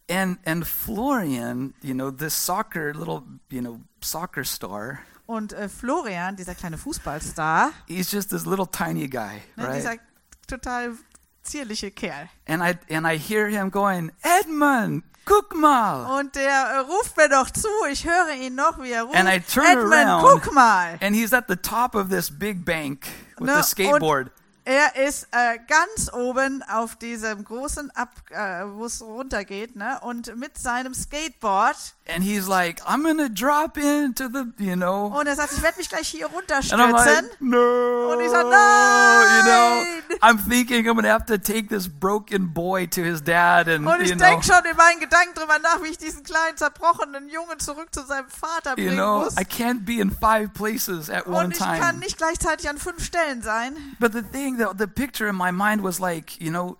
And and Florian, you know, this soccer little, you know, soccer star. Und äh, Florian, dieser kleine Fußballstar, He's just this little tiny guy, ne, right? dieser total zierliche Kerl. And I and I hear him going, Edmund, guck mal. Und der äh, ruft mir doch zu, ich höre ihn noch, wie er ruft, And I turn Edmund, around, guck mal. And he's at the top of this big bank with Ne, a skateboard. Er ist äh, ganz oben auf diesem großen Ab, äh, wo es runtergeht, ne? Und mit seinem Skateboard. And he's like, I'm gonna drop into the, you know. Und er sagt, ich werde mich gleich hier And I'm runterstürzen. like, no. Und ich sag, You nein. know, I'm thinking I'm gonna have to take this broken boy to his dad, and Und ich you know, denke schon in meinen Gedanken drüber nach, wie ich diesen kleinen, zerbrochenen Jungen zurück zu seinem Vater you bringen know, muss. I can't be in five places at one Und ich kann time. nicht gleichzeitig an fünf Stellen sein. But the thing, the, the picture in my mind was like, you know,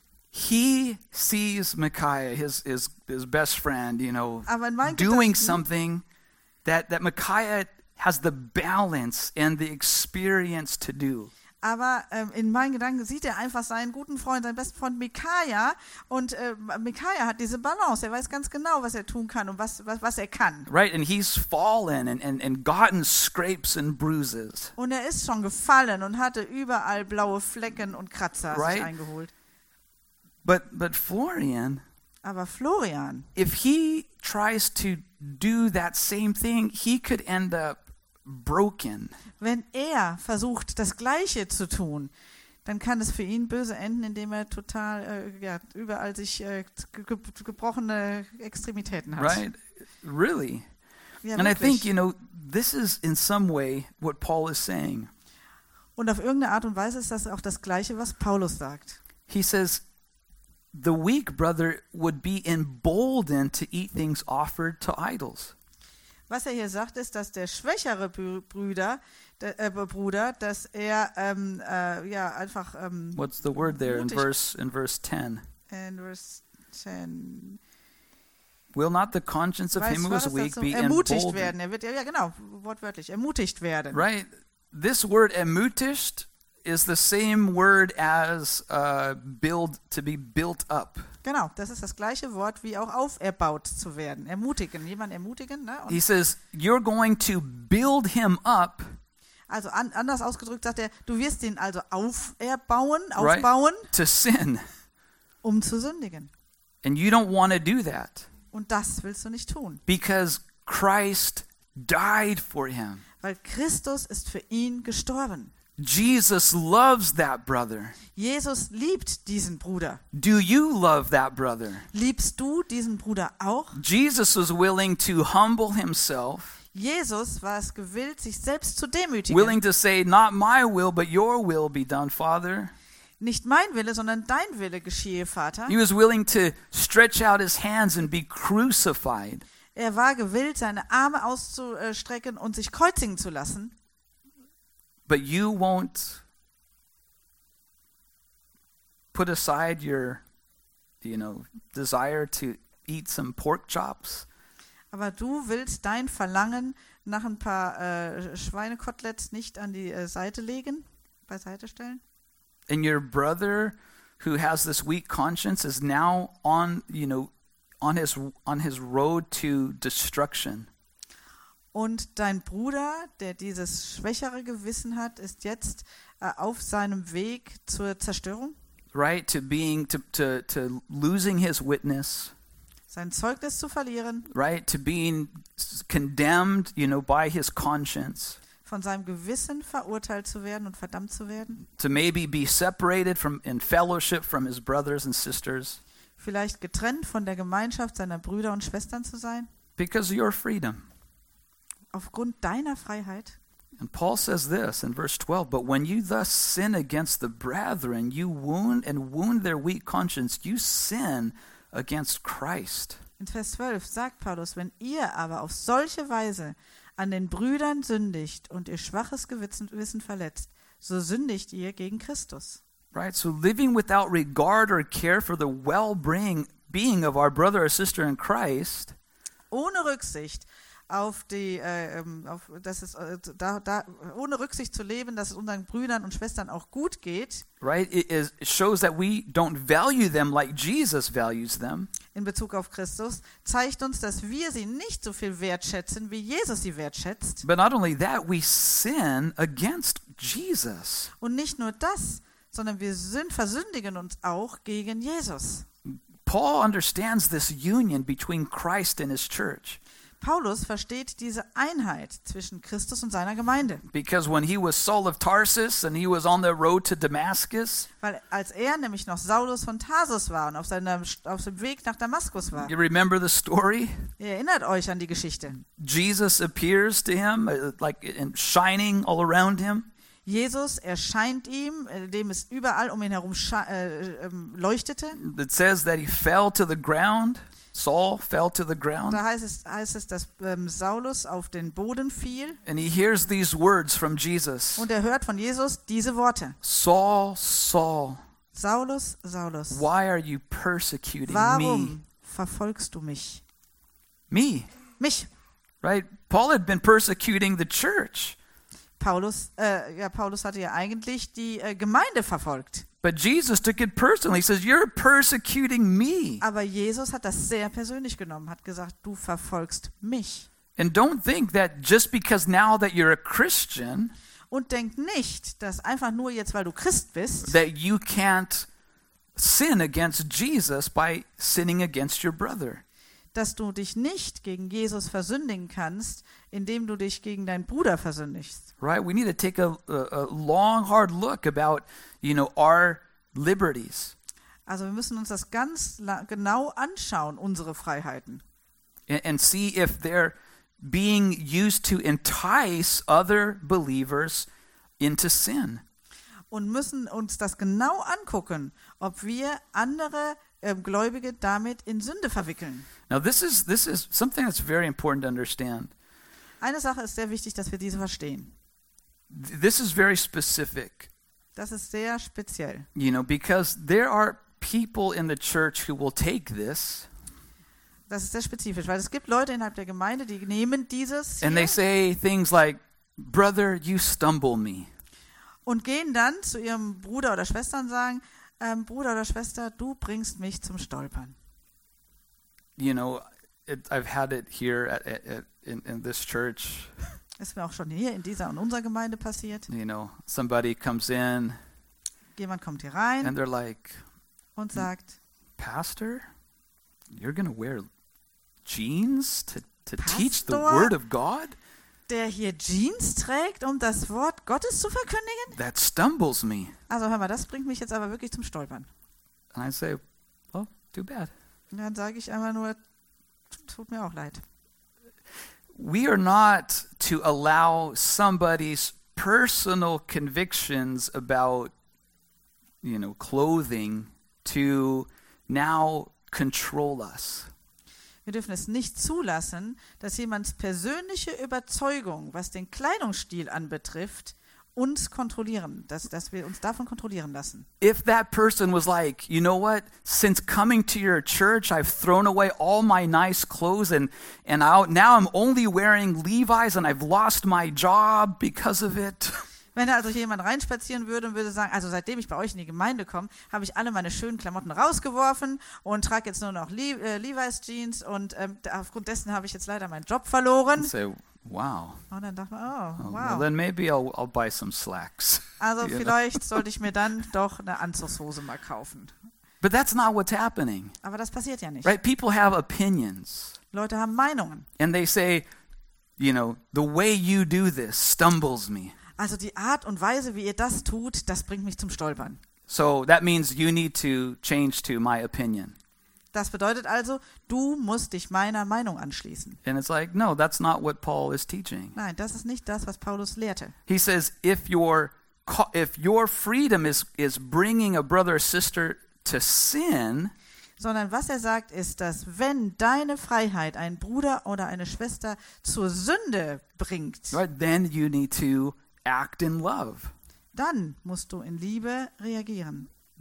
he sees Micaiah, his his his best friend, you know, Aber in meinen doing Gedanken, something that that Micaiah has the balance and the experience to do. aber ähm, in meinen Gedanken sieht er einfach seinen guten Freund, seinen besten Freund Micaiah. Und äh, Micaiah hat diese Balance. Er weiß ganz genau, was er tun kann und was, was, was er kann. Right? And he's fallen and, and, and gotten scrapes and bruises. Und er ist schon gefallen und hatte überall blaue Flecken und Kratzer Right. sich eingeholt. But but Florian, Aber Florian, if he tries to do that same thing, he could end up broken. wenn er versucht, das Gleiche zu tun, dann kann es für ihn böse enden, indem er total äh, ja, überall sich äh, ge ge gebrochene Extremitäten hat. Right? Really. Ja, And I think, wirklich. you know, this is in some way what Paul is saying. Und auf irgendeine Art und Weise ist das auch das Gleiche, was Paulus sagt. He says, the weak brother would be emboldened to eat things offered to idols. Was er hier sagt, ist, dass der schwächere Brü- Brüder, der, äh, Bruder, dass er ähm, äh, ja einfach ähm, What's the word there in mutig- verse in verse ten? in Vers zehn, Will not the conscience of weiß, him who war is das weak dazu? be ermutigt emboldened? werden. Er wird ja, ja genau, wortwörtlich ermutigt werden. Right? This word ermutigt is the same word as uh, build, to be built up. Genau, das ist das gleiche Wort wie auch auferbaut zu werden. Ermutigen, jemanden ermutigen. Ne? Und He says, you're going to build him up, also an, anders ausgedrückt sagt er, du wirst ihn also auferbauen, Right. aufbauen, to sin. um zu sündigen. And you don't want to do that Und das willst du nicht tun, because Christ died for him. weil Christus ist für ihn gestorben. Jesus loves that brother. Jesus liebt diesen Bruder. Do you love that brother? Liebst du diesen Bruder auch? Jesus was willing to humble himself, Jesus war es gewillt, sich selbst zu demütigen. willing to say, not my will, but your will be done, Father. Nicht mein Wille, sondern dein Wille geschehe, Vater. He was willing to stretch out his hands and be crucified. Er war gewillt, seine Arme auszustrecken und sich kreuzigen zu lassen. But you won't put aside your, you know, desire to eat some pork chops. Aber du willst dein Verlangen nach ein paar äh, Schweinekoteletts nicht an die äh, Seite legen, beiseite stellen. And your brother who has this weak conscience is now on, you know, on his on his road to destruction. Und dein Bruder, der dieses schwächere Gewissen hat, ist jetzt äh, auf seinem Weg zur Zerstörung, Right? To being to, to to losing his witness, sein Zeugnis zu verlieren, right? To being s- condemned, you know, by his conscience. von seinem Gewissen verurteilt zu werden und verdammt zu werden, To maybe be separated from in fellowship from his brothers and sisters vielleicht getrennt von der Gemeinschaft seiner Brüder und Schwestern zu sein, because of your freedom. aufgrund deiner Freiheit. And Paul says this in verse twelve, but when you thus sin against the brethren, you wound and wound their weak conscience, you sin against Christ. In Vers zwölf sagt Paulus, wenn ihr aber auf solche Weise an den Brüdern sündigt und ihr schwaches Gewissen Wissen verletzt, so sündigt ihr gegen Christus. Right? So living without regard or care for the well-being being of our brother or sister in Christ Ohne Rücksicht auf die, äh, auf, dass es äh, da, da ohne Rücksicht zu leben, dass es unseren Brüdern und Schwestern auch gut geht. Right? It, is, it shows that we don't value them like Jesus values them. In Bezug auf Christus zeigt uns, dass wir sie nicht so viel wertschätzen, wie Jesus sie wertschätzt. But not only that, we sin against Jesus. Und nicht nur das, sondern wir sind, versündigen uns auch gegen Jesus. Paul understands this union between Christ and his church. Paulus versteht diese Einheit zwischen Christus und seiner Gemeinde. Because when he was Saul of Tarsus and he was on the road to Damascus, Weil als er nämlich noch Saulus von Tarsus war und auf, seinem, auf dem Weg nach Damaskus war. you remember the story? Ihr erinnert euch an die Geschichte. Jesus appears to him, uh, like in shining all around him. Jesus erscheint ihm, dem es überall um ihn herum äh, äh, leuchtete. It says that he fell to the ground. Saul fell to the ground. Da heißt es, heißt es dass ähm, Saulus auf den Boden fiel. And he hears these words from Jesus. Und er hört von Jesus diese Worte. Saul, Saul, Saulus, Saulus, why are you persecuting warum verfolgst du mich? me? Me, Mich. right? Paul had been persecuting the church. Paulus, äh, ja, Paulus hatte ja eigentlich die äh, Gemeinde verfolgt. But Jesus took it personally. He says, you're persecuting me. Aber Jesus hat das sehr persönlich genommen, hat gesagt, du verfolgst mich. And don't think that just because now that you're a Christian, Und denk nicht, dass einfach nur jetzt, weil du Christ bist, that you can't sin against Jesus by sinning against your brother. dass du dich nicht gegen Jesus versündigen kannst, indem du dich gegen deinen Bruder versündigst. Right? We need to take a, a, a long, hard look about, you know, our liberties. Also wir müssen uns das ganz la- genau anschauen, unsere Freiheiten. And, and see if they're being used to entice other believers into sin. Und müssen uns das genau angucken, ob wir andere äh, Gläubige damit in Sünde verwickeln. Now, this is this is something that's very important to understand. Eine Sache ist sehr wichtig, dass wir diese verstehen. Th- This is very specific, Das ist sehr speziell. you know, because there are people in the church who will take this Das ist sehr spezifisch, weil es gibt Leute innerhalb der Gemeinde, die nehmen dieses and they hier say things like, "Brother, you stumble me." und gehen dann zu ihrem Bruder oder Schwester und sagen, ähm, Bruder oder Schwester, du bringst mich zum Stolpern. You know, it, I've had it here at, at, at, in, in this church. Das ist mir auch schon hier in dieser und unserer Gemeinde passiert. You know, somebody comes in Jemand kommt hier rein and they're like, und sagt, "Pastor, you're going to wear jeans to, to teach the Pastor? word of God? der hier Jeans trägt, um das Wort Gottes zu verkündigen? That stumbles me." Also hör mal, das bringt mich jetzt aber wirklich zum Stolpern. And I say, "Well, too bad." Und dann sage ich einfach nur, tut mir auch leid. We are not to allow somebody's personal convictions about, you know, clothing to now control us. Wir dürfen es nicht zulassen, dass jemands persönliche Überzeugung, was den Kleidungsstil anbetrifft, uns kontrollieren, dass, dass wir uns davon kontrollieren lassen. If that person was like, you know what, since coming to your church, I've thrown away all my nice clothes and, and I, now I'm only wearing Levi's and I've lost my job because of it. Wenn da also jemand reinspazieren würde und würde sagen, also seitdem ich bei euch in die Gemeinde komme, habe ich alle meine schönen Klamotten rausgeworfen und trage jetzt nur noch Le- äh, Levi's Jeans und ähm, da- aufgrund dessen habe ich jetzt leider meinen Job verloren. And say, wow. Und dann dachte man, oh, Oh, well, wow. then maybe I'll, I'll buy some slacks. Also you know. vielleicht sollte ich mir dann doch eine Anzugshose mal kaufen. But that's not what's happening, Aber das passiert ja nicht. right? People have opinions. Leute haben Meinungen. And they say, you know, the way you do this stumbles me. Also die Art und Weise, wie ihr das tut, das bringt mich zum Stolpern. So that means you need to change to my opinion. Das bedeutet also, du musst dich meiner Meinung anschließen. And it's like, no, that's not what Paul is teaching. Nein, das ist nicht das, was Paulus lehrte. He says, if your ca- if your freedom is is bringing a brother or sister to sin, Sondern was er sagt, ist, dass wenn deine Freiheit einen Bruder oder eine Schwester zur Sünde bringt, right, then you need to act in love. dann musst du in Liebe reagieren.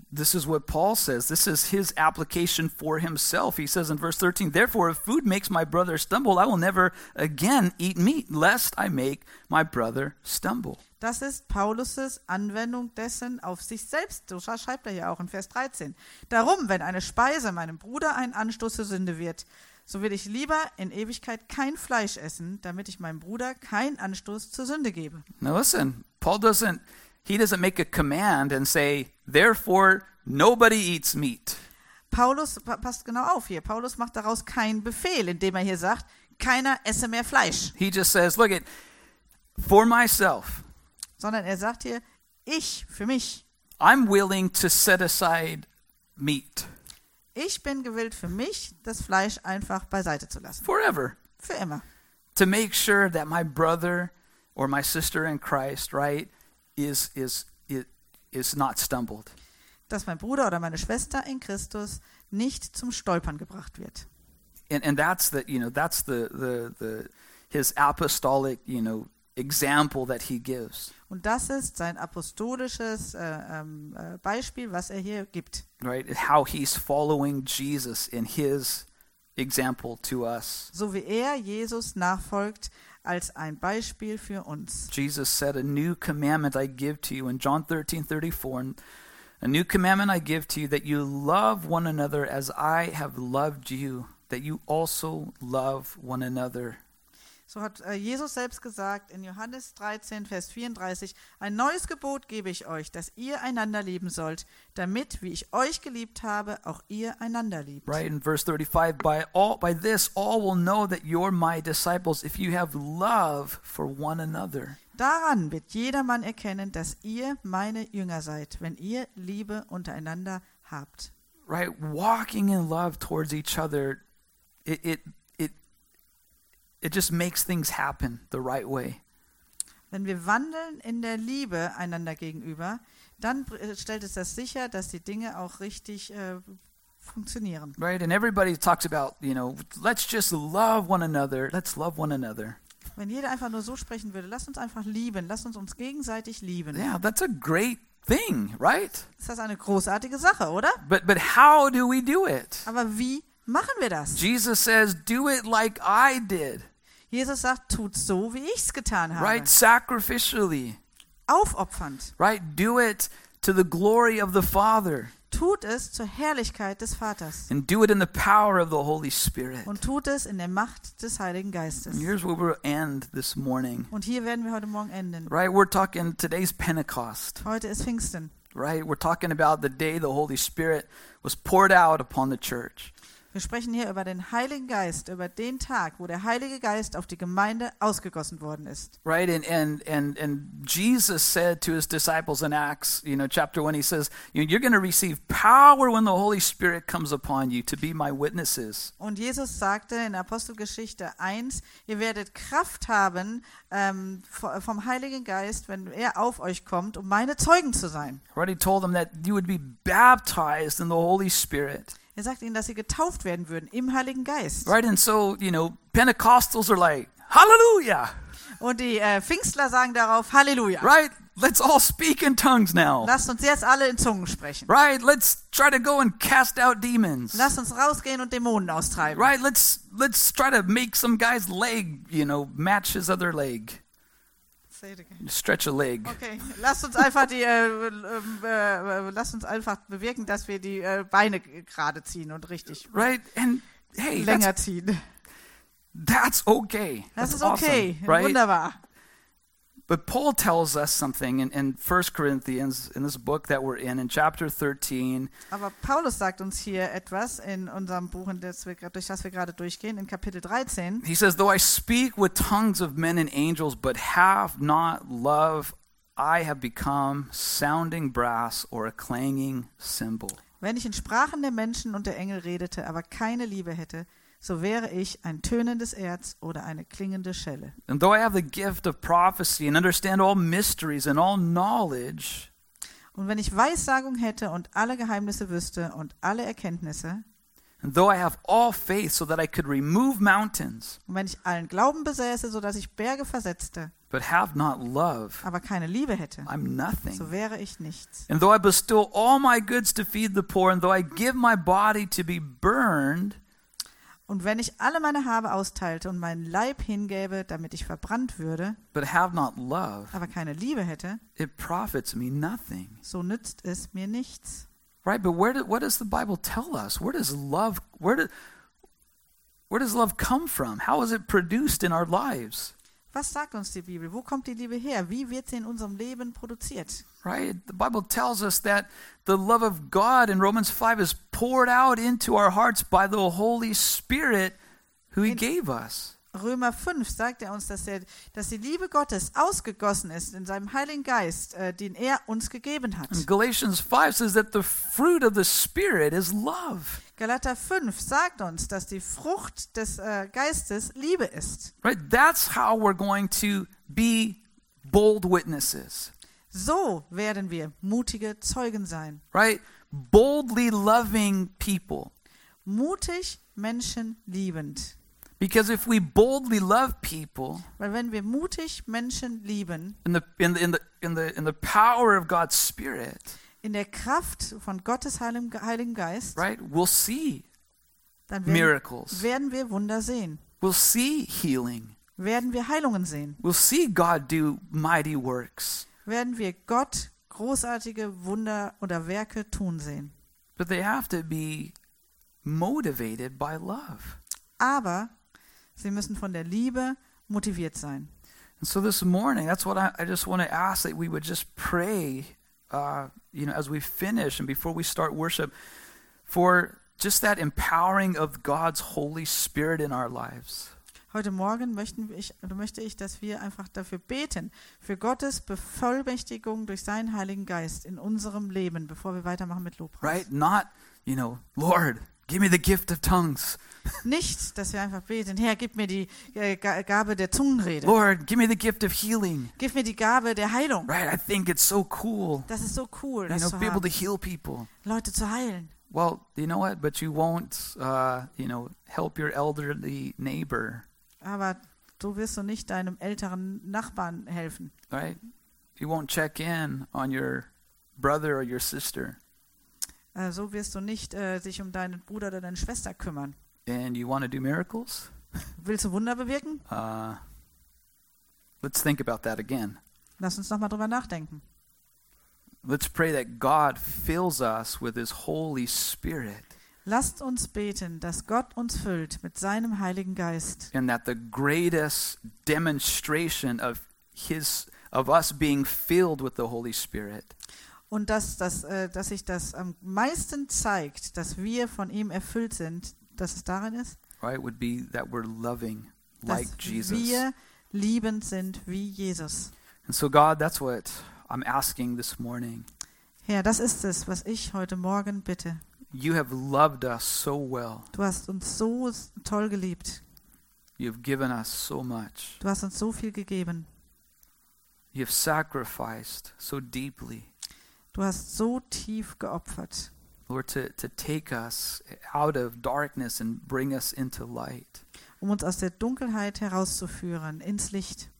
this is what Paul says. This is his application for himself. He says in verse thirteen, therefore, if food makes my brother stumble, I will never again eat meat, lest I make my brother stumble. Das ist Paulus' Anwendung dessen auf sich selbst. So schreibt er ja auch in Vers dreizehn. Darum, wenn eine Speise meinem Bruder ein Anstoß zur Sünde wird, so will ich lieber in Ewigkeit kein Fleisch essen, damit ich meinem Bruder keinen Anstoß zur Sünde gebe. Now listen, Paul doesn't, he doesn't make a command and say, therefore, nobody eats meat. Paulus, passt genau auf hier, Paulus macht daraus keinen Befehl, indem er hier sagt, keiner esse mehr Fleisch. He just says, look at, for myself, Sondern er sagt hier, ich, für mich, I'm willing to set aside meat ich bin gewillt für mich, das Fleisch einfach beiseite zu lassen. forever Für immer. to make sure that my brother or my sister in Christ, right, is is is, is not stumbled. Dass mein Bruder oder meine Schwester in Christus nicht zum Stolpern gebracht wird. And and that's the, you know, that's the the the his apostolic, you know, example that he gives. Und das ist sein apostolisches äh, ähm, äh, Beispiel, was er hier gibt. Right? How he's following Jesus in his example to us. So wie er Jesus nachfolgt als ein Beispiel für uns. Jesus said, a new commandment I give to you in John thirteen thirty-four. A new commandment I give to you, that you love one another as I have loved you, that you also love one another. So hat äh, Jesus selbst gesagt in Johannes dreizehn, Vers vierunddreißig, ein neues Gebot gebe ich euch, dass ihr einander lieben sollt, damit, wie ich euch geliebt habe, auch ihr einander liebt. Right, in verse thirty-five, by all by this all will know that you're my disciples if you have love for one another. Daran wird jedermann erkennen, dass ihr meine Jünger seid, wenn ihr Liebe untereinander habt. Right, walking in love towards each other, it it it it just makes things happen the right way. Wenn wir wandeln in der Liebe einander gegenüber, dann br- stellt es das sicher, dass die Dinge auch richtig äh, funktionieren. Right, and everybody talks about, you know, let's just love one another. Let's love one another. Wenn jeder einfach nur so sprechen würde, lasst uns einfach lieben, lasst uns uns gegenseitig lieben. Yeah, that's a great thing, right? Ist das eine großartige Sache, oder? But but how do we do it? Aber wie machen wir das? Jesus says, do it like I did, Jesus sagt, tut so, wie ich es getan habe. right? Sacrificially, Aufopfernd. right? Do it to the glory of the Father, Tut es zur Herrlichkeit des Vaters. and do it in the power of the Holy Spirit. Und tut es in der Macht des Heiligen And Geistes. here's where we'll end this morning, Und hier werden wir heute Morgen enden. right? We're talking, today's Pentecost, Heute ist Pfingsten. right? We're talking about the day the Holy Spirit was poured out upon the church. Wir sprechen hier über den Heiligen Geist, über den Tag, wo der Heilige Geist auf die Gemeinde ausgegossen worden ist. Right, and and and and Jesus said to his disciples in Acts, you know, chapter one, he says, you know, you're going to receive power when the Holy Spirit comes upon you to be my witnesses. Und Jesus sagte in Apostelgeschichte eins, ihr werdet Kraft haben ähm, vom Heiligen Geist, wenn er auf euch kommt, um meine Zeugen zu sein. Right, he told them that you would be baptized in the Holy Spirit. Er sagt ihnen, dass sie getauft werden würden im Heiligen Geist. Right, and so, you know, Pentecostals are like, hallelujah. Und die äh, Pfingstler sagen darauf, Halleluja. Right, let's all speak in tongues now. Lasst uns jetzt alle in Zungen sprechen. Right, let's try to go and cast out demons. Lasst uns rausgehen und Dämonen austreiben. Right, let's let's try to make some guy's leg, you know, match his other leg. Say it again. Stretch a leg. Okay, lasst uns einfach die, äh, äh, äh, lasst uns einfach bewirken, dass wir die äh, Beine gerade ziehen und richtig Right, and hey, länger that's, ziehen. that's okay. Das That's ist okay, awesome, right? wunderbar. But Paul tells us something in, in First Corinthians, in this book that we're in, in chapter thirteen. Aber Paulus sagt uns hier etwas in unserem Buch, in das wir, durch das wir gerade durchgehen, in Kapitel dreizehn. He says, though I speak with tongues of men and angels, but have not love, I have become sounding brass or a clanging cymbal. Wenn ich in Sprachen der Menschen und der Engel redete, aber keine Liebe hätte, so wäre ich ein tönendes Erz oder eine klingende Schelle. And though I have the gift of prophecy and understand all mysteries and all knowledge, Und wenn ich Weissagung hätte und alle Geheimnisse wüsste und alle Erkenntnisse, And though I have all faith so that I could remove mountains, Und wenn ich allen Glauben besäße, so dass ich Berge versetzte, but have not love, aber keine Liebe hätte, I'm nothing. so wäre ich nichts. And though I bestow all my goods to feed the poor, and though I give my body to be burned, Und wenn ich alle meine Habe austeilte und meinen Leib hingäbe, damit ich verbrannt würde, but have not love, aber keine Liebe hätte, it profits me nothing. so nützt es mir nichts. Right? But where do, what does the Bible tell us? Where does love where do, where does love come from? How is it produced in our lives? Was sagt uns die Bibel? Wo kommt die Liebe her? Wie wird sie in unserem Leben produziert? Right? The Bible tells us that the love of God in Romans five is poured out into our hearts by the Holy Spirit who he In- gave us. Römer fünf sagt er uns, dass, er, dass die Liebe Gottes ausgegossen ist in seinem Heiligen Geist, äh, den er uns gegeben hat. And Galatians five says that the fruit of the Spirit is love. Galater fünf sagt uns, dass die Frucht des äh, Geistes Liebe ist. Right? That's how we're going to be bold witnesses. So werden wir mutige Zeugen sein. Right? Boldly loving people. Mutig Menschen liebend. Because if we boldly love people Weil wenn wir mutig Menschen lieben, in the in the in the in the in the power of God's Spirit, in der Kraft von Gottes Heiligem Heiligen Geist, right? We'll see dann werden, miracles. werden wir Wunder sehen. We'll see healing. Werden wir Heilungen sehen. We'll see God do mighty works. Werden wir Gott großartige Wunder oder Werke tun sehen. But they have to be motivated by love. Aber sie müssen von der Liebe motiviert sein. And so this morning, that's what I, I just want to ask, that we would just pray, uh, you know, as we finish and before we start worship, for just that empowering of God's Holy Spirit in our lives. Heute Morgen möchten ich, oder möchte ich, dass wir einfach dafür beten, für Gottes Bevollmächtigung durch seinen Heiligen Geist in unserem Leben, bevor wir weitermachen mit Lobpreis. Right? Not, you know, Lord, give me the gift of tongues. Nicht, dass wir einfach beten, Herr, gib mir die äh, Ga- Gabe der Zungenrede. Lord, give me the gift of healing. Gib mir die Gabe der Heilung. Right? I think it's so cool, Das ist so cool, you das know, zu be able to haben, heal people. Leute zu heilen. Well, you know what? But you won't, uh, you know, help your elderly neighbor, Aber so wirst du nicht deinem älteren Nachbarn helfen. right? You won't check in on your brother or your sister, Äh, so wirst du nicht äh, dich um deinen Bruder oder deine Schwester kümmern. and you want to do miracles? Willst du Wunder bewirken? Uh, let's think about that again. Lass uns nochmal drüber nachdenken. Let's pray that God fills us with His Holy Spirit, Lasst uns beten, dass Gott uns füllt mit seinem Heiligen Geist and that the greatest demonstration of His of us being filled with the Holy Spirit und dass, dass, äh, dass sich das am meisten zeigt, dass wir von ihm erfüllt sind, dass es darin ist, right, would be that we're loving dass like Jesus. wir liebend sind wie Jesus. And so, God, that's what I'm asking this morning. Herr, das ist es, was ich heute Morgen bitte. You have loved us so well. Du hast uns so toll geliebt. You have given us so much. Du hast uns so viel gegeben. You have sacrificed so deeply, Du hast so tief geopfert, Lord, to, to take us out of darkness and bring us into light. um uns aus der Dunkelheit herauszuführen, ins Licht.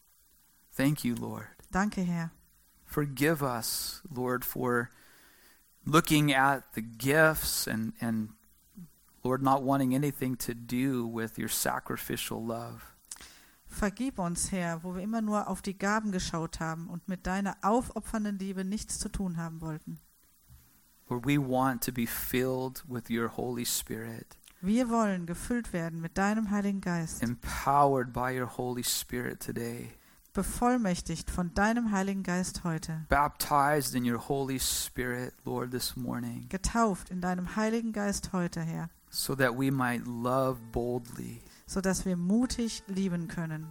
Thank you, Lord. Danke, Herr. Forgive us, Lord, for looking at the gifts and, and Lord, not wanting anything to do with your sacrificial love. Vergib uns, Herr, wo wir immer nur auf die Gaben geschaut haben und mit deiner aufopfernden Liebe nichts zu tun haben wollten. Lord, we want to be filled with your Holy Spirit, Wir wollen gefüllt werden mit deinem Heiligen Geist, empowered by your Holy Spirit today, bevollmächtigt von deinem Heiligen Geist heute, baptized in your Holy Spirit, Lord, this morning, getauft in deinem Heiligen Geist heute, Herr, so that we might love boldly, sodass wir mutig lieben können,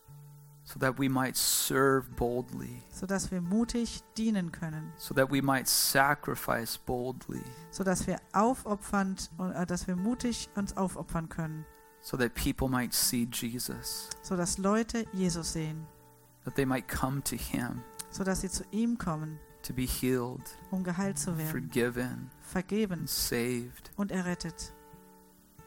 so that we might serve boldly, sodass wir mutig dienen können, so that we might sacrifice boldly, sodass wir aufopfernd, äh, dass wir mutig uns aufopfern können, so that people might see Jesus, sodass Leute Jesus sehen, that they might come to Him sodass sie zu ihm kommen, to be healed, um geheilt zu werden, forgiven, vergeben and saved. und errettet.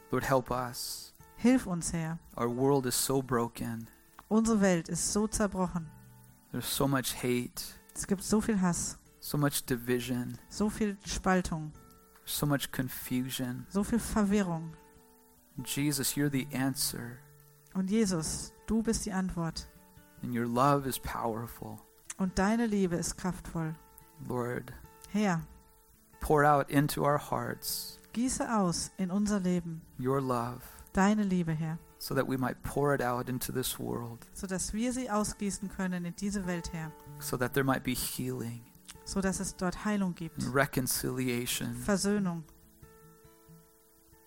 Lord, help us. Hilf uns, Herr. Our world is so broken. Unsere Welt ist so zerbrochen. There's so much hate, Es gibt so viel Hass, so much division, so viel Spaltung, so much confusion. so viel Verwirrung. Jesus, you're the answer, Und Jesus, du bist die Antwort. and your love is powerful. Und deine Liebe ist kraftvoll. Lord, Herr, pour out into our hearts gieße aus in unser Leben your love, deine Liebe, Herr, so that we might pour it out into this world, sodass wir sie ausgießen können in diese Welt, Herr, so that there might be healing sodass es dort Heilung gibt, and reconciliation. Versöhnung.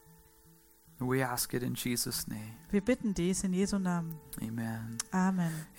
We ask it in Jesus' name. Wir bitten dies in Jesu Namen. Amen. Amen.